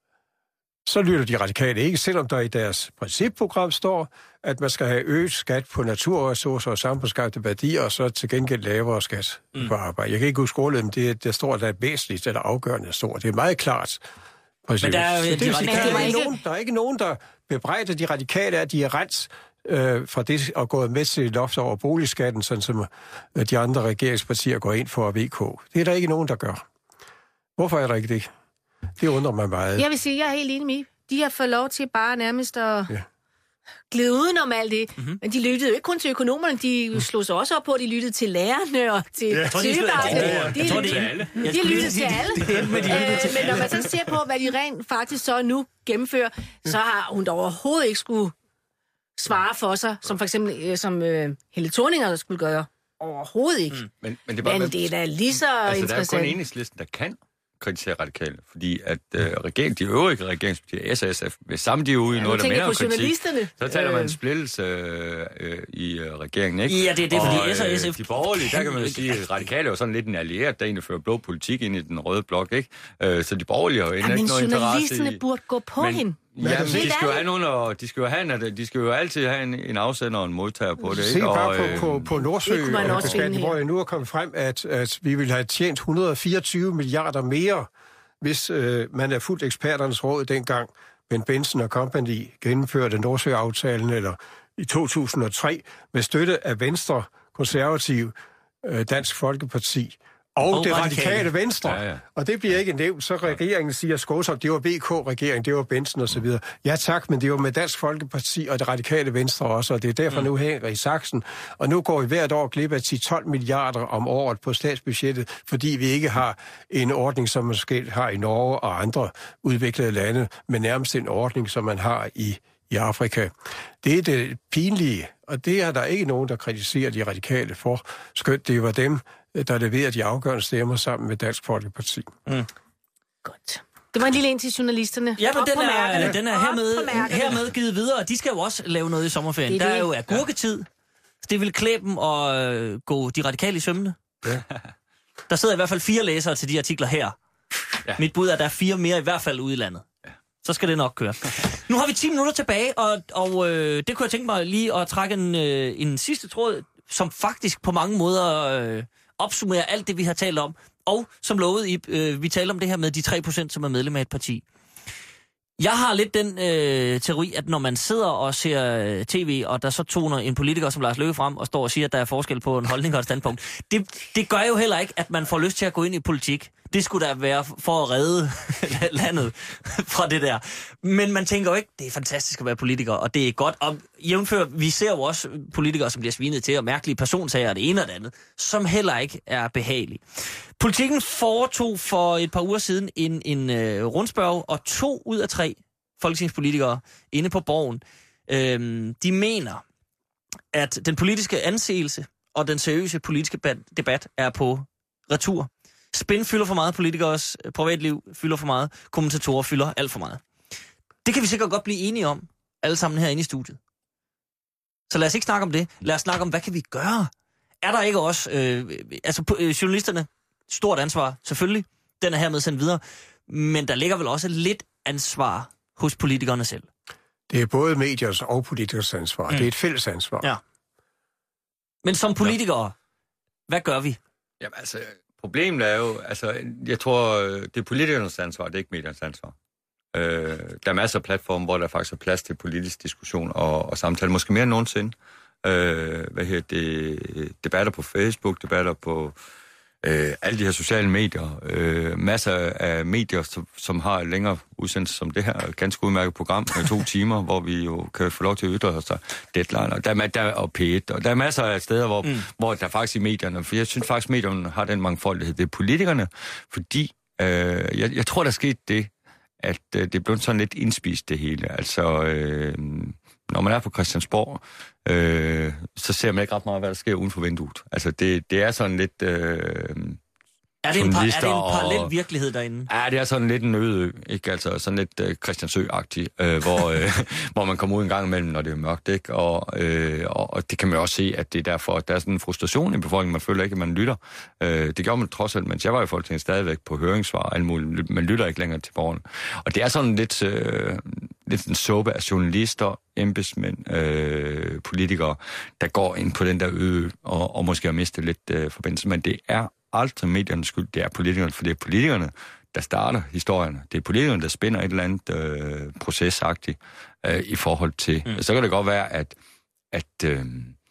Så lytter de radikale ikke, selvom der i deres principprogram står, at man skal have øget skat på naturressourcer og samfundsskabte værdier, og så til gengæld lavere skat mm. på arbejde. Jeg kan ikke huske ordlet, men det, der står, at der er væsentligt eller afgørende stort. Det er meget klart. Præcis. Men der er, det, de det, radikale... der, er ikke nogen, der er ikke nogen, der bebrejder de radikale, at de er ret øh, fra det og gået med til loft over boligskatten, sådan som de andre regeringspartier går ind for V K. Det er der ikke nogen, der gør. Hvorfor er der ikke det? Det undrer mig meget. Jeg vil sige, jeg er helt enig med. De har fået lov til bare nærmest at, ja. gled udenom alt det. Mm-hmm. Men de lyttede jo ikke kun til økonomerne, de slog sig også op på, at de lyttede til lærerne og til ja, sygeplejerskerne. De, de, de, de, de lyttede til alle. Men når man så ser på, hvad de rent faktisk så nu gennemfører, så har hun da overhovedet ikke skulle svare for sig, som for eksempel som øh, Helle Thorninger skulle gøre. Overhovedet ikke. Mm. Men, men, det, er bare, men det er da lige så altså, interessant. Der er kun Enhedslisten, der kan kritisere radikale, fordi at øh, regering, de øvrige regeringspartier, S og S F, hvis sammen de er ude i ja, noget, der minder om kritik, så taler man en splittelse øh, øh, i øh, regeringen, ikke? Ja, det er det, og, fordi S og S F... De borgerlige, der kan man jo sige, at radikale er jo sådan lidt en allieret, der egentlig fører blå politik ind i den røde blok, ikke? Øh, så de borgerlige har jo endnu ikke noget interesse i... Men journalisterne burde gå på men, hende. Ja, men de skal jo have nogen, og de skal jo have, de skal jo altid have en, en afsender og en modtager på det, ikke? Se bare på, på, på Nordsø, hvor jeg nu er kommet frem, at, at vi vil have tjent et hundrede og fireogtyve milliarder mere, hvis øh, man er fuldt eksperternes råd dengang, Ben Benson og Company gennemførte Nordsø-aftalen eller i to tusind og tre med støtte af Venstre, Konservativ, øh, Dansk Folkeparti og, og det radikale Venstre. Ja, ja. Og det bliver ikke nævnt, så regeringen siger, Skåsop, det var V K-regeringen, det var Benson og så videre. Ja tak, men det var med Dansk Folkeparti og det radikale Venstre også, og det er derfor mm. nu hænger i saksen. Og nu går vi hvert år glip af ti til tolv milliarder om året på statsbudgettet, fordi vi ikke har en ordning, som man måske har i Norge og andre udviklede lande, men nærmest en ordning, som man har i, i Afrika. Det er det pinlige, og det er der ikke nogen, der kritiserer de radikale for. Skønt det var dem, der leverer de afgørende stemmer sammen med Dansk Folkeparti. Mm. Godt. Det var en lille en til journalisterne. Ja, men den er, den er hermed, hermed givet videre, og de skal jo også lave noget i sommerferien. Det det. Der er jo agurketid. Ja. Det vil klæbe dem og øh, gå de radikale i sømmene. Ja. Der sidder i hvert fald fire læsere til de artikler her. Ja. Mit bud er, at der er fire mere i hvert fald ude i landet. Ja. Så skal det nok køre. Nu har vi ti minutter tilbage, og, og øh, det kunne jeg tænke mig lige at trække en, øh, en sidste tråd, som faktisk på mange måder... Øh, opsummere alt det, vi har talt om. Og som lovet, I, øh, vi taler om det her med de tre procent, som er medlem af et parti. Jeg har lidt den øh, teori, at når man sidder og ser øh, tv, og der så toner en politiker som Lars Løkke frem og står og siger, at der er forskel på en holdning og et standpunkt, det, det gør jo heller ikke, at man får lyst til at gå ind i politik. Det skulle da være for at redde landet fra det der. Men man tænker jo ikke, det er fantastisk at være politiker, og det er godt. Og jævnfør, vi ser jo også politikere, som bliver svinet til, og mærkelige personsager og det ene og det andet, som heller ikke er behagelige. Politikken foretog for et par uger siden en, en øh, rundspørg, og to ud af tre folketingspolitikere inde på Borgen, øh, de mener, at den politiske anseelse og den seriøse politiske debat er på retur. Spin fylder for meget, politikers privatliv fylder for meget, kommentatorer fylder alt for meget. Det kan vi sikkert godt blive enige om, alle sammen herinde i studiet. Så lad os ikke snakke om det. Lad os snakke om, hvad kan vi gøre? Er der ikke også, øh, altså øh, journalisterne, stort ansvar, selvfølgelig, den er hermed sendt videre, men der ligger vel også lidt ansvar hos politikerne selv. Det er både mediers og politikers ansvar. Mm. Det er et fælles ansvar. Ja. Men som politikere, ja. Hvad gør vi? Jamen altså... Problemet er jo, altså, jeg tror, det er politikernes ansvar, det er ikke mediernes ansvar. Øh, der er masser af platforme, hvor der faktisk er plads til politisk diskussion og, og samtale, måske mere end nogensinde. Øh, hvad hedder det? Debatter på Facebook, debatter på øh, alle de her sociale medier. Øh, masser af medier, som, som har længere udsendelse som det her ganske udmærket program med to timer, hvor vi jo kan få lov til at ytre os der Deadline, og, der, der, og P et. Og der er masser af steder, hvor, mm. hvor der faktisk i medierne, for jeg synes faktisk, medierne har den mangfoldighed. Det er politikerne, fordi øh, jeg, jeg tror, der skete det, at øh, det blev sådan lidt indspist det hele. Altså... Øh, Når man er på Christiansborg, øh, så ser man ikke ret meget, hvad der sker uden for vinduet. Altså, det, det er sådan lidt... Øh, er, det en par, er det en parallel virkelighed derinde? Ja, det er sådan lidt en øde ø, ikke? Altså sådan lidt øh, Christiansø-agtigt, øh, hvor, øh, hvor man kommer ud en gang imellem, når det er mørkt, ikke? Og, øh, og det kan man også se, at det er derfor, at der er sådan en frustration i befolkningen. Man føler ikke, at man lytter. Øh, det gjorde man trods alt, mens jeg var i Folketinget stadigvæk på høringssvar og alt muligt. Man lytter ikke længere til borgerne. Og det er sådan lidt, øh, lidt en såbe af journalister, embedsmænd, øh, politikere, der går ind på den der øde og, og måske har mistet lidt øh, forbindelse. Men det er aldrig mediernes skyld, det er politikerne, for det er politikerne, der starter historierne. Det er politikerne, der spinder et eller andet øh, procesagtigt øh, i forhold til... Mm. Så kan det godt være, at, at, øh,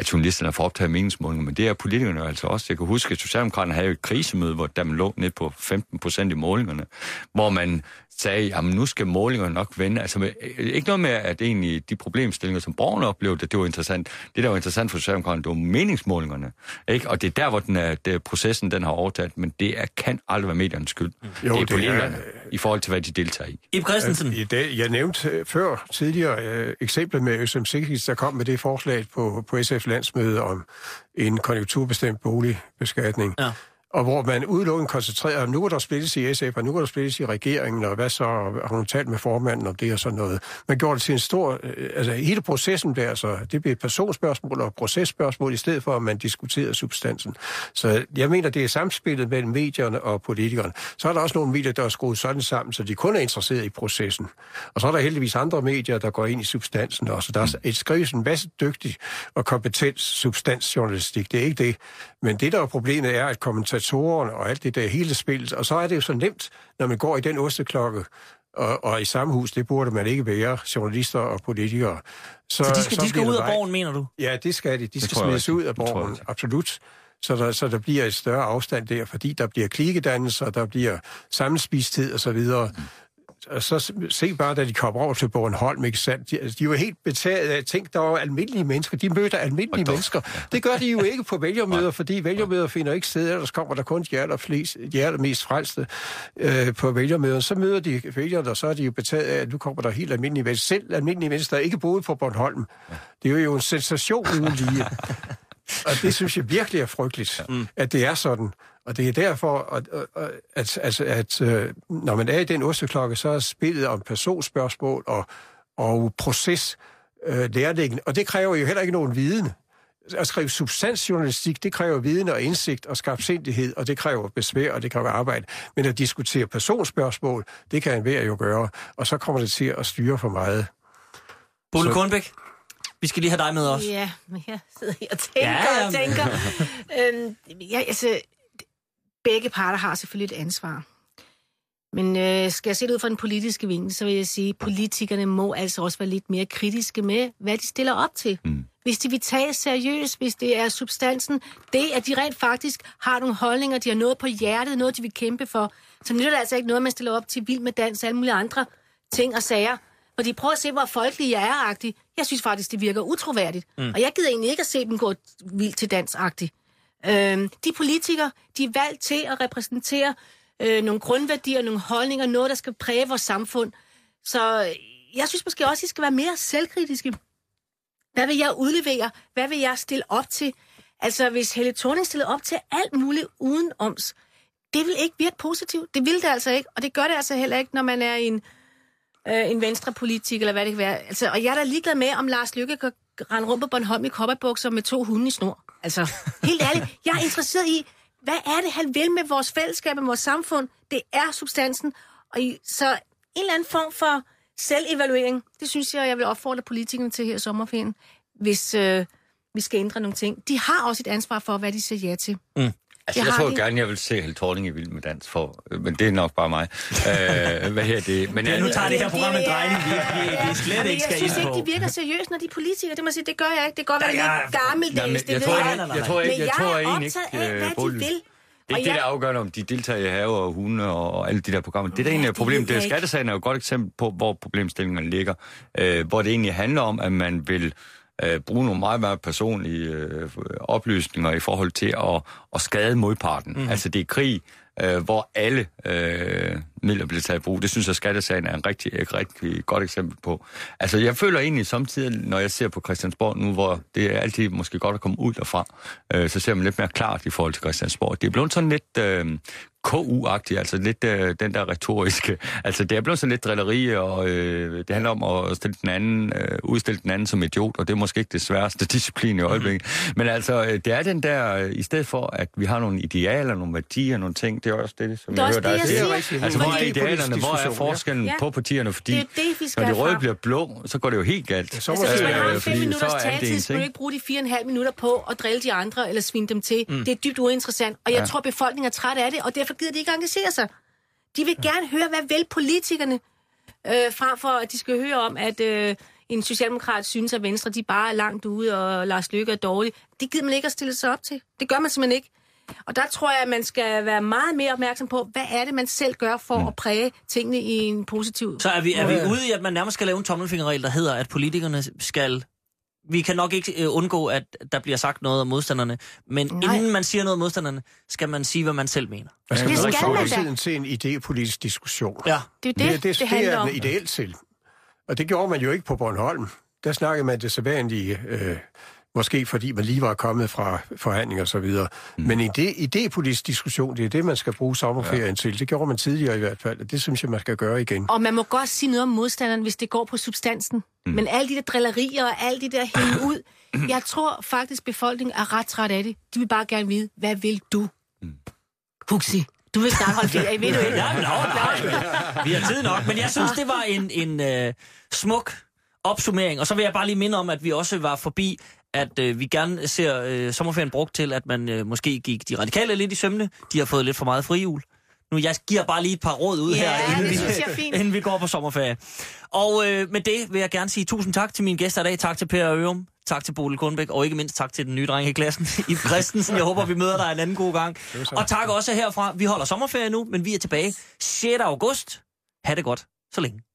at journalisterne får optaget meningsmålinger, men det er politikerne altså også. Jeg kan huske, at Socialdemokraterne havde jo et krisemøde, hvor der man lå ned på femten procent i målingerne, hvor man sagde, jamen nu skal målingerne nok vende. Altså med, ikke noget med, at egentlig de problemstillinger, som borgerne oplevede, det var interessant. Det, der var interessant for Socialdemokraterne, det var meningsmålingerne. Ikke? Og det er der, hvor den er, det, processen den har overtaget, men det er, kan aldrig være mediernes skyld. Mm. Jo, det er politikerne, det er, i forhold til, hvad de deltager i. Ib Christensen. I dag, jeg nævnte før tidligere øh, eksemplet med Øslem Sikkerheds, der kom med det forslag på, på S F landsmøde om en konjunkturbestemt boligbeskatning. Ja. Og hvor man udelukkende koncentrerer, nu er der splittes i S F, og nu er der splittes i regeringen, og hvad så, har hun talt med formanden om det og sådan noget. Man gjorde det til en stor, altså hele processen der, så det blev et personspørgsmål og processpørgsmål, i stedet for, at man diskuterede substansen. Så jeg mener, det er samspillet mellem medierne og politikerne. Så er der også nogle medier, der er skruet sådan sammen, så de kun er interesseret i processen. Og så er der heldigvis andre medier, der går ind i substansen også. Der er et skrives en masse dygtig og kompetent substansjournalistik, det er ikke det. Men det, der er problemet, er, at kommentatorerne og alt det der hele spillet, og så er det jo så nemt, når man går i den osteklokke, og, og i samme hus, det burde man ikke være, journalister og politikere. Så, så de skal, så de skal ud af borgen, mener du? Ja, det skal de. De skal smides ud af borgen, absolut. Så der, så der bliver et større afstand der, fordi der bliver klikkedannelser, der bliver sammenspisthed og så videre. Mm. Og så se bare, da de kom over til Bornholm, ikke sandt? De, altså, de var helt betaget af, tænk, der var almindelige mennesker. De mødte almindelige mennesker. Det gør de jo ikke på vælgermøder, fordi vælgermøder finder ikke sted, ellers kommer der kun de allerflest, de allermest frelste øh, på vælgermøder. Så møder de vælgerne, og så er de jo betaget af, at nu kommer der helt almindelige mennesker. Selv almindelige mennesker, der ikke boede på Bornholm. Det er jo en sensation uden lige. Og det synes jeg virkelig er frygteligt, mm. at det er sådan. Og det er derfor, at, at, at, at, at når man er i den osteklokke, så er spillet om personspørgsmål og, og proces øh, lærlæggende. Og det kræver jo heller ikke nogen viden. At skrive substansjournalistik, det kræver viden og indsigt og skarpsindighed, og det kræver besvær, og det kræver arbejde. Men at diskutere personspørgsmål, det kan enhver jo gøre, og så kommer det til at styre for meget. Bulle Kornbæk, vi skal lige have dig med os. Ja, men jeg sidder her og tænker ja, og tænker. øhm, ja, altså... Begge parter har selvfølgelig et ansvar. Men øh, skal jeg se det ud fra den politiske vinkel, så vil jeg sige, at politikerne må altså også være lidt mere kritiske med, hvad de stiller op til. Mm. Hvis de vil tage seriøst, hvis det er substansen, det at de rent faktisk har nogle holdninger, de har noget på hjertet, noget de vil kæmpe for, så nytter det altså ikke noget, man stiller op til Vild med Dans og alle mulige andre ting og sager. Fordi prøv at se, hvor folkelige jeg er-agtigt. Jeg synes faktisk, det virker utroværdigt. Mm. Og jeg gider egentlig ikke at se dem gå vildt til dans-agtigt. Øh, de politikere, de er valgt til at repræsentere øh, nogle grundværdier, nogle holdninger, noget, der skal præge vores samfund. Så jeg synes måske også, at I skal være mere selvkritiske. Hvad vil jeg udlevere? Hvad vil jeg stille op til? Altså, hvis Helle Thorning stillede op til alt muligt udenoms, det vil ikke virke positivt. Det vil det altså ikke, og det gør det altså heller ikke, når man er en, øh, en venstrepolitik, eller hvad det kan være. Altså, og jeg er da ligeglad med, om Lars Løkke kan rende rundt på Bornholm i cowboybukser med to hunde i snor. Altså, helt ærligt, jeg er interesseret i, hvad er det, han vil med vores fællesskab, med vores samfund? Det er substansen. Og i, så en eller anden form for selvevaluering, det synes jeg, jeg vil opfordre politikerne til her i sommerferien, hvis øh, vi skal ændre nogle ting. De har også et ansvar for, hvad de siger ja til. Mm. Altså, jeg tror de... gerne, jeg vil se Helle Thorning i Vild med Dans, for, men det er nok bare mig. øh, hvad her det? Men ja, nu tager det her program en drejning, vi, vi, vi slet ikke skal ind på. Jeg synes ikke, de virker seriøst, når de er politikere. Det må sige, det gør jeg ikke. Det går godt være lidt gammeldags, det ved jeg. Jeg tror ikke, men jeg tror er egentlig optaget af, hvad de vil. Det er ikke det, der afgør, om de deltager i have og hunde og alle de der programmer. Det, der egentlig er problemet, det er skattesagen er jo et godt eksempel på, hvor problemstillingerne ligger. Øh, hvor det egentlig handler om, at man vil øh, bruge nogle meget, meget personlige øh, oplysninger i forhold til at, at skade modparten. Mm. Altså det er krig, øh, hvor alle øh, midler bliver taget i brug. Det synes jeg, skattesagen er en rigtig, et rigtig godt eksempel på. Altså jeg føler egentlig samtidig, når jeg ser på Christiansborg nu, hvor det er altid måske godt at komme ud derfra, øh, så ser man lidt mere klart i forhold til Christiansborg. Det er blevet sådan lidt øh, K U-agtigt, altså lidt øh, den der retoriske. Altså det er blevet sådan lidt drilleri, og øh, det handler om at stille den anden, øh, udstille den anden som idiot, og det er måske ikke det sværeste disciplin i øjeblikket. Mm-hmm. Men altså, det er den der, øh, i stedet for, at vi har nogle idealer, nogle værdier, nogle ting, det er også det, som det jeg hører dig sige. Altså, hvor er idealerne, hvor er forskellen ja. på partierne? Fordi det det, vi når de røde bliver blå, så går det jo helt galt. Ja, så altså, hvis man har fem minutters taletid, skal du ikke bruge de fire og en halv minutter på at drille de andre, eller svine dem til. Mm. Det er dybt uinteressant, og jeg ja. tror, befolkningen er træt af det, og derfor gider de ikke engagere sig. De vil gerne høre, hvad vil politikerne, øh, frem for at de skal høre om, at øh, en socialdemokrat synes, at Venstre de bare er langt ude, og Lars Løkke er dårlig. Det gider man ikke at stille sig op til. Det gør man simpelthen ikke. Og der tror jeg, at man skal være meget mere opmærksom på, hvad er det, man selv gør for mm. at præge tingene i en positiv... Så er vi, er vi ude i, at man nærmest skal lave en tommelfingerregel, der hedder, at politikerne skal... Vi kan nok ikke undgå, at der bliver sagt noget om modstanderne, men Nej. inden man siger noget om modstanderne, skal man sige, hvad man selv mener. Man skal det skal få man tiden til en idépolitisk diskussion. Ja. Det er det, det, det, det handler om. Det er ideelt til. Og det gjorde man jo ikke på Bornholm. Der snakkede man det sædvanlige, øh, måske fordi man lige var kommet fra forhandlinger og så videre. Mm. Men idé, idépolitisk diskussion, det er det, man skal bruge sommerferien ja. til. Det gjorde man tidligere i hvert fald, og det synes jeg, man skal gøre igen. Og man må godt sige noget om modstanderen, hvis det går på substansen. Mm. Men alle de der drillerier og alle de der hænge ud, jeg tror faktisk, befolkningen er ret træt af det. De vil bare gerne vide, hvad vil du? Mm. Huxi, du vil snart holde ferie, ved du ikke? Ja, men no, vi har tid nok, men jeg synes, det var en, en uh, smuk opsummering. Og så vil jeg bare lige minde om, at vi også var forbi, at øh, vi gerne ser øh, sommerferien brugt til, at man øh, måske gik de radikale lidt i sømne. De har fået lidt for meget frihjul. Nu, jeg giver bare lige et par råd ud ja, her, inden vi, inden vi går på sommerferie. Og øh, med det vil jeg gerne sige tusind tak til mine gæster i dag. Tak til Per Ørum, tak til Bodil Kundbæk, og ikke mindst tak til den nye dreng i klassen, Ib Christensen. Jeg håber, vi møder dig en anden god gang. Og tak også herfra. Vi holder sommerferie nu, men vi er tilbage sjette august. Ha' det godt så længe.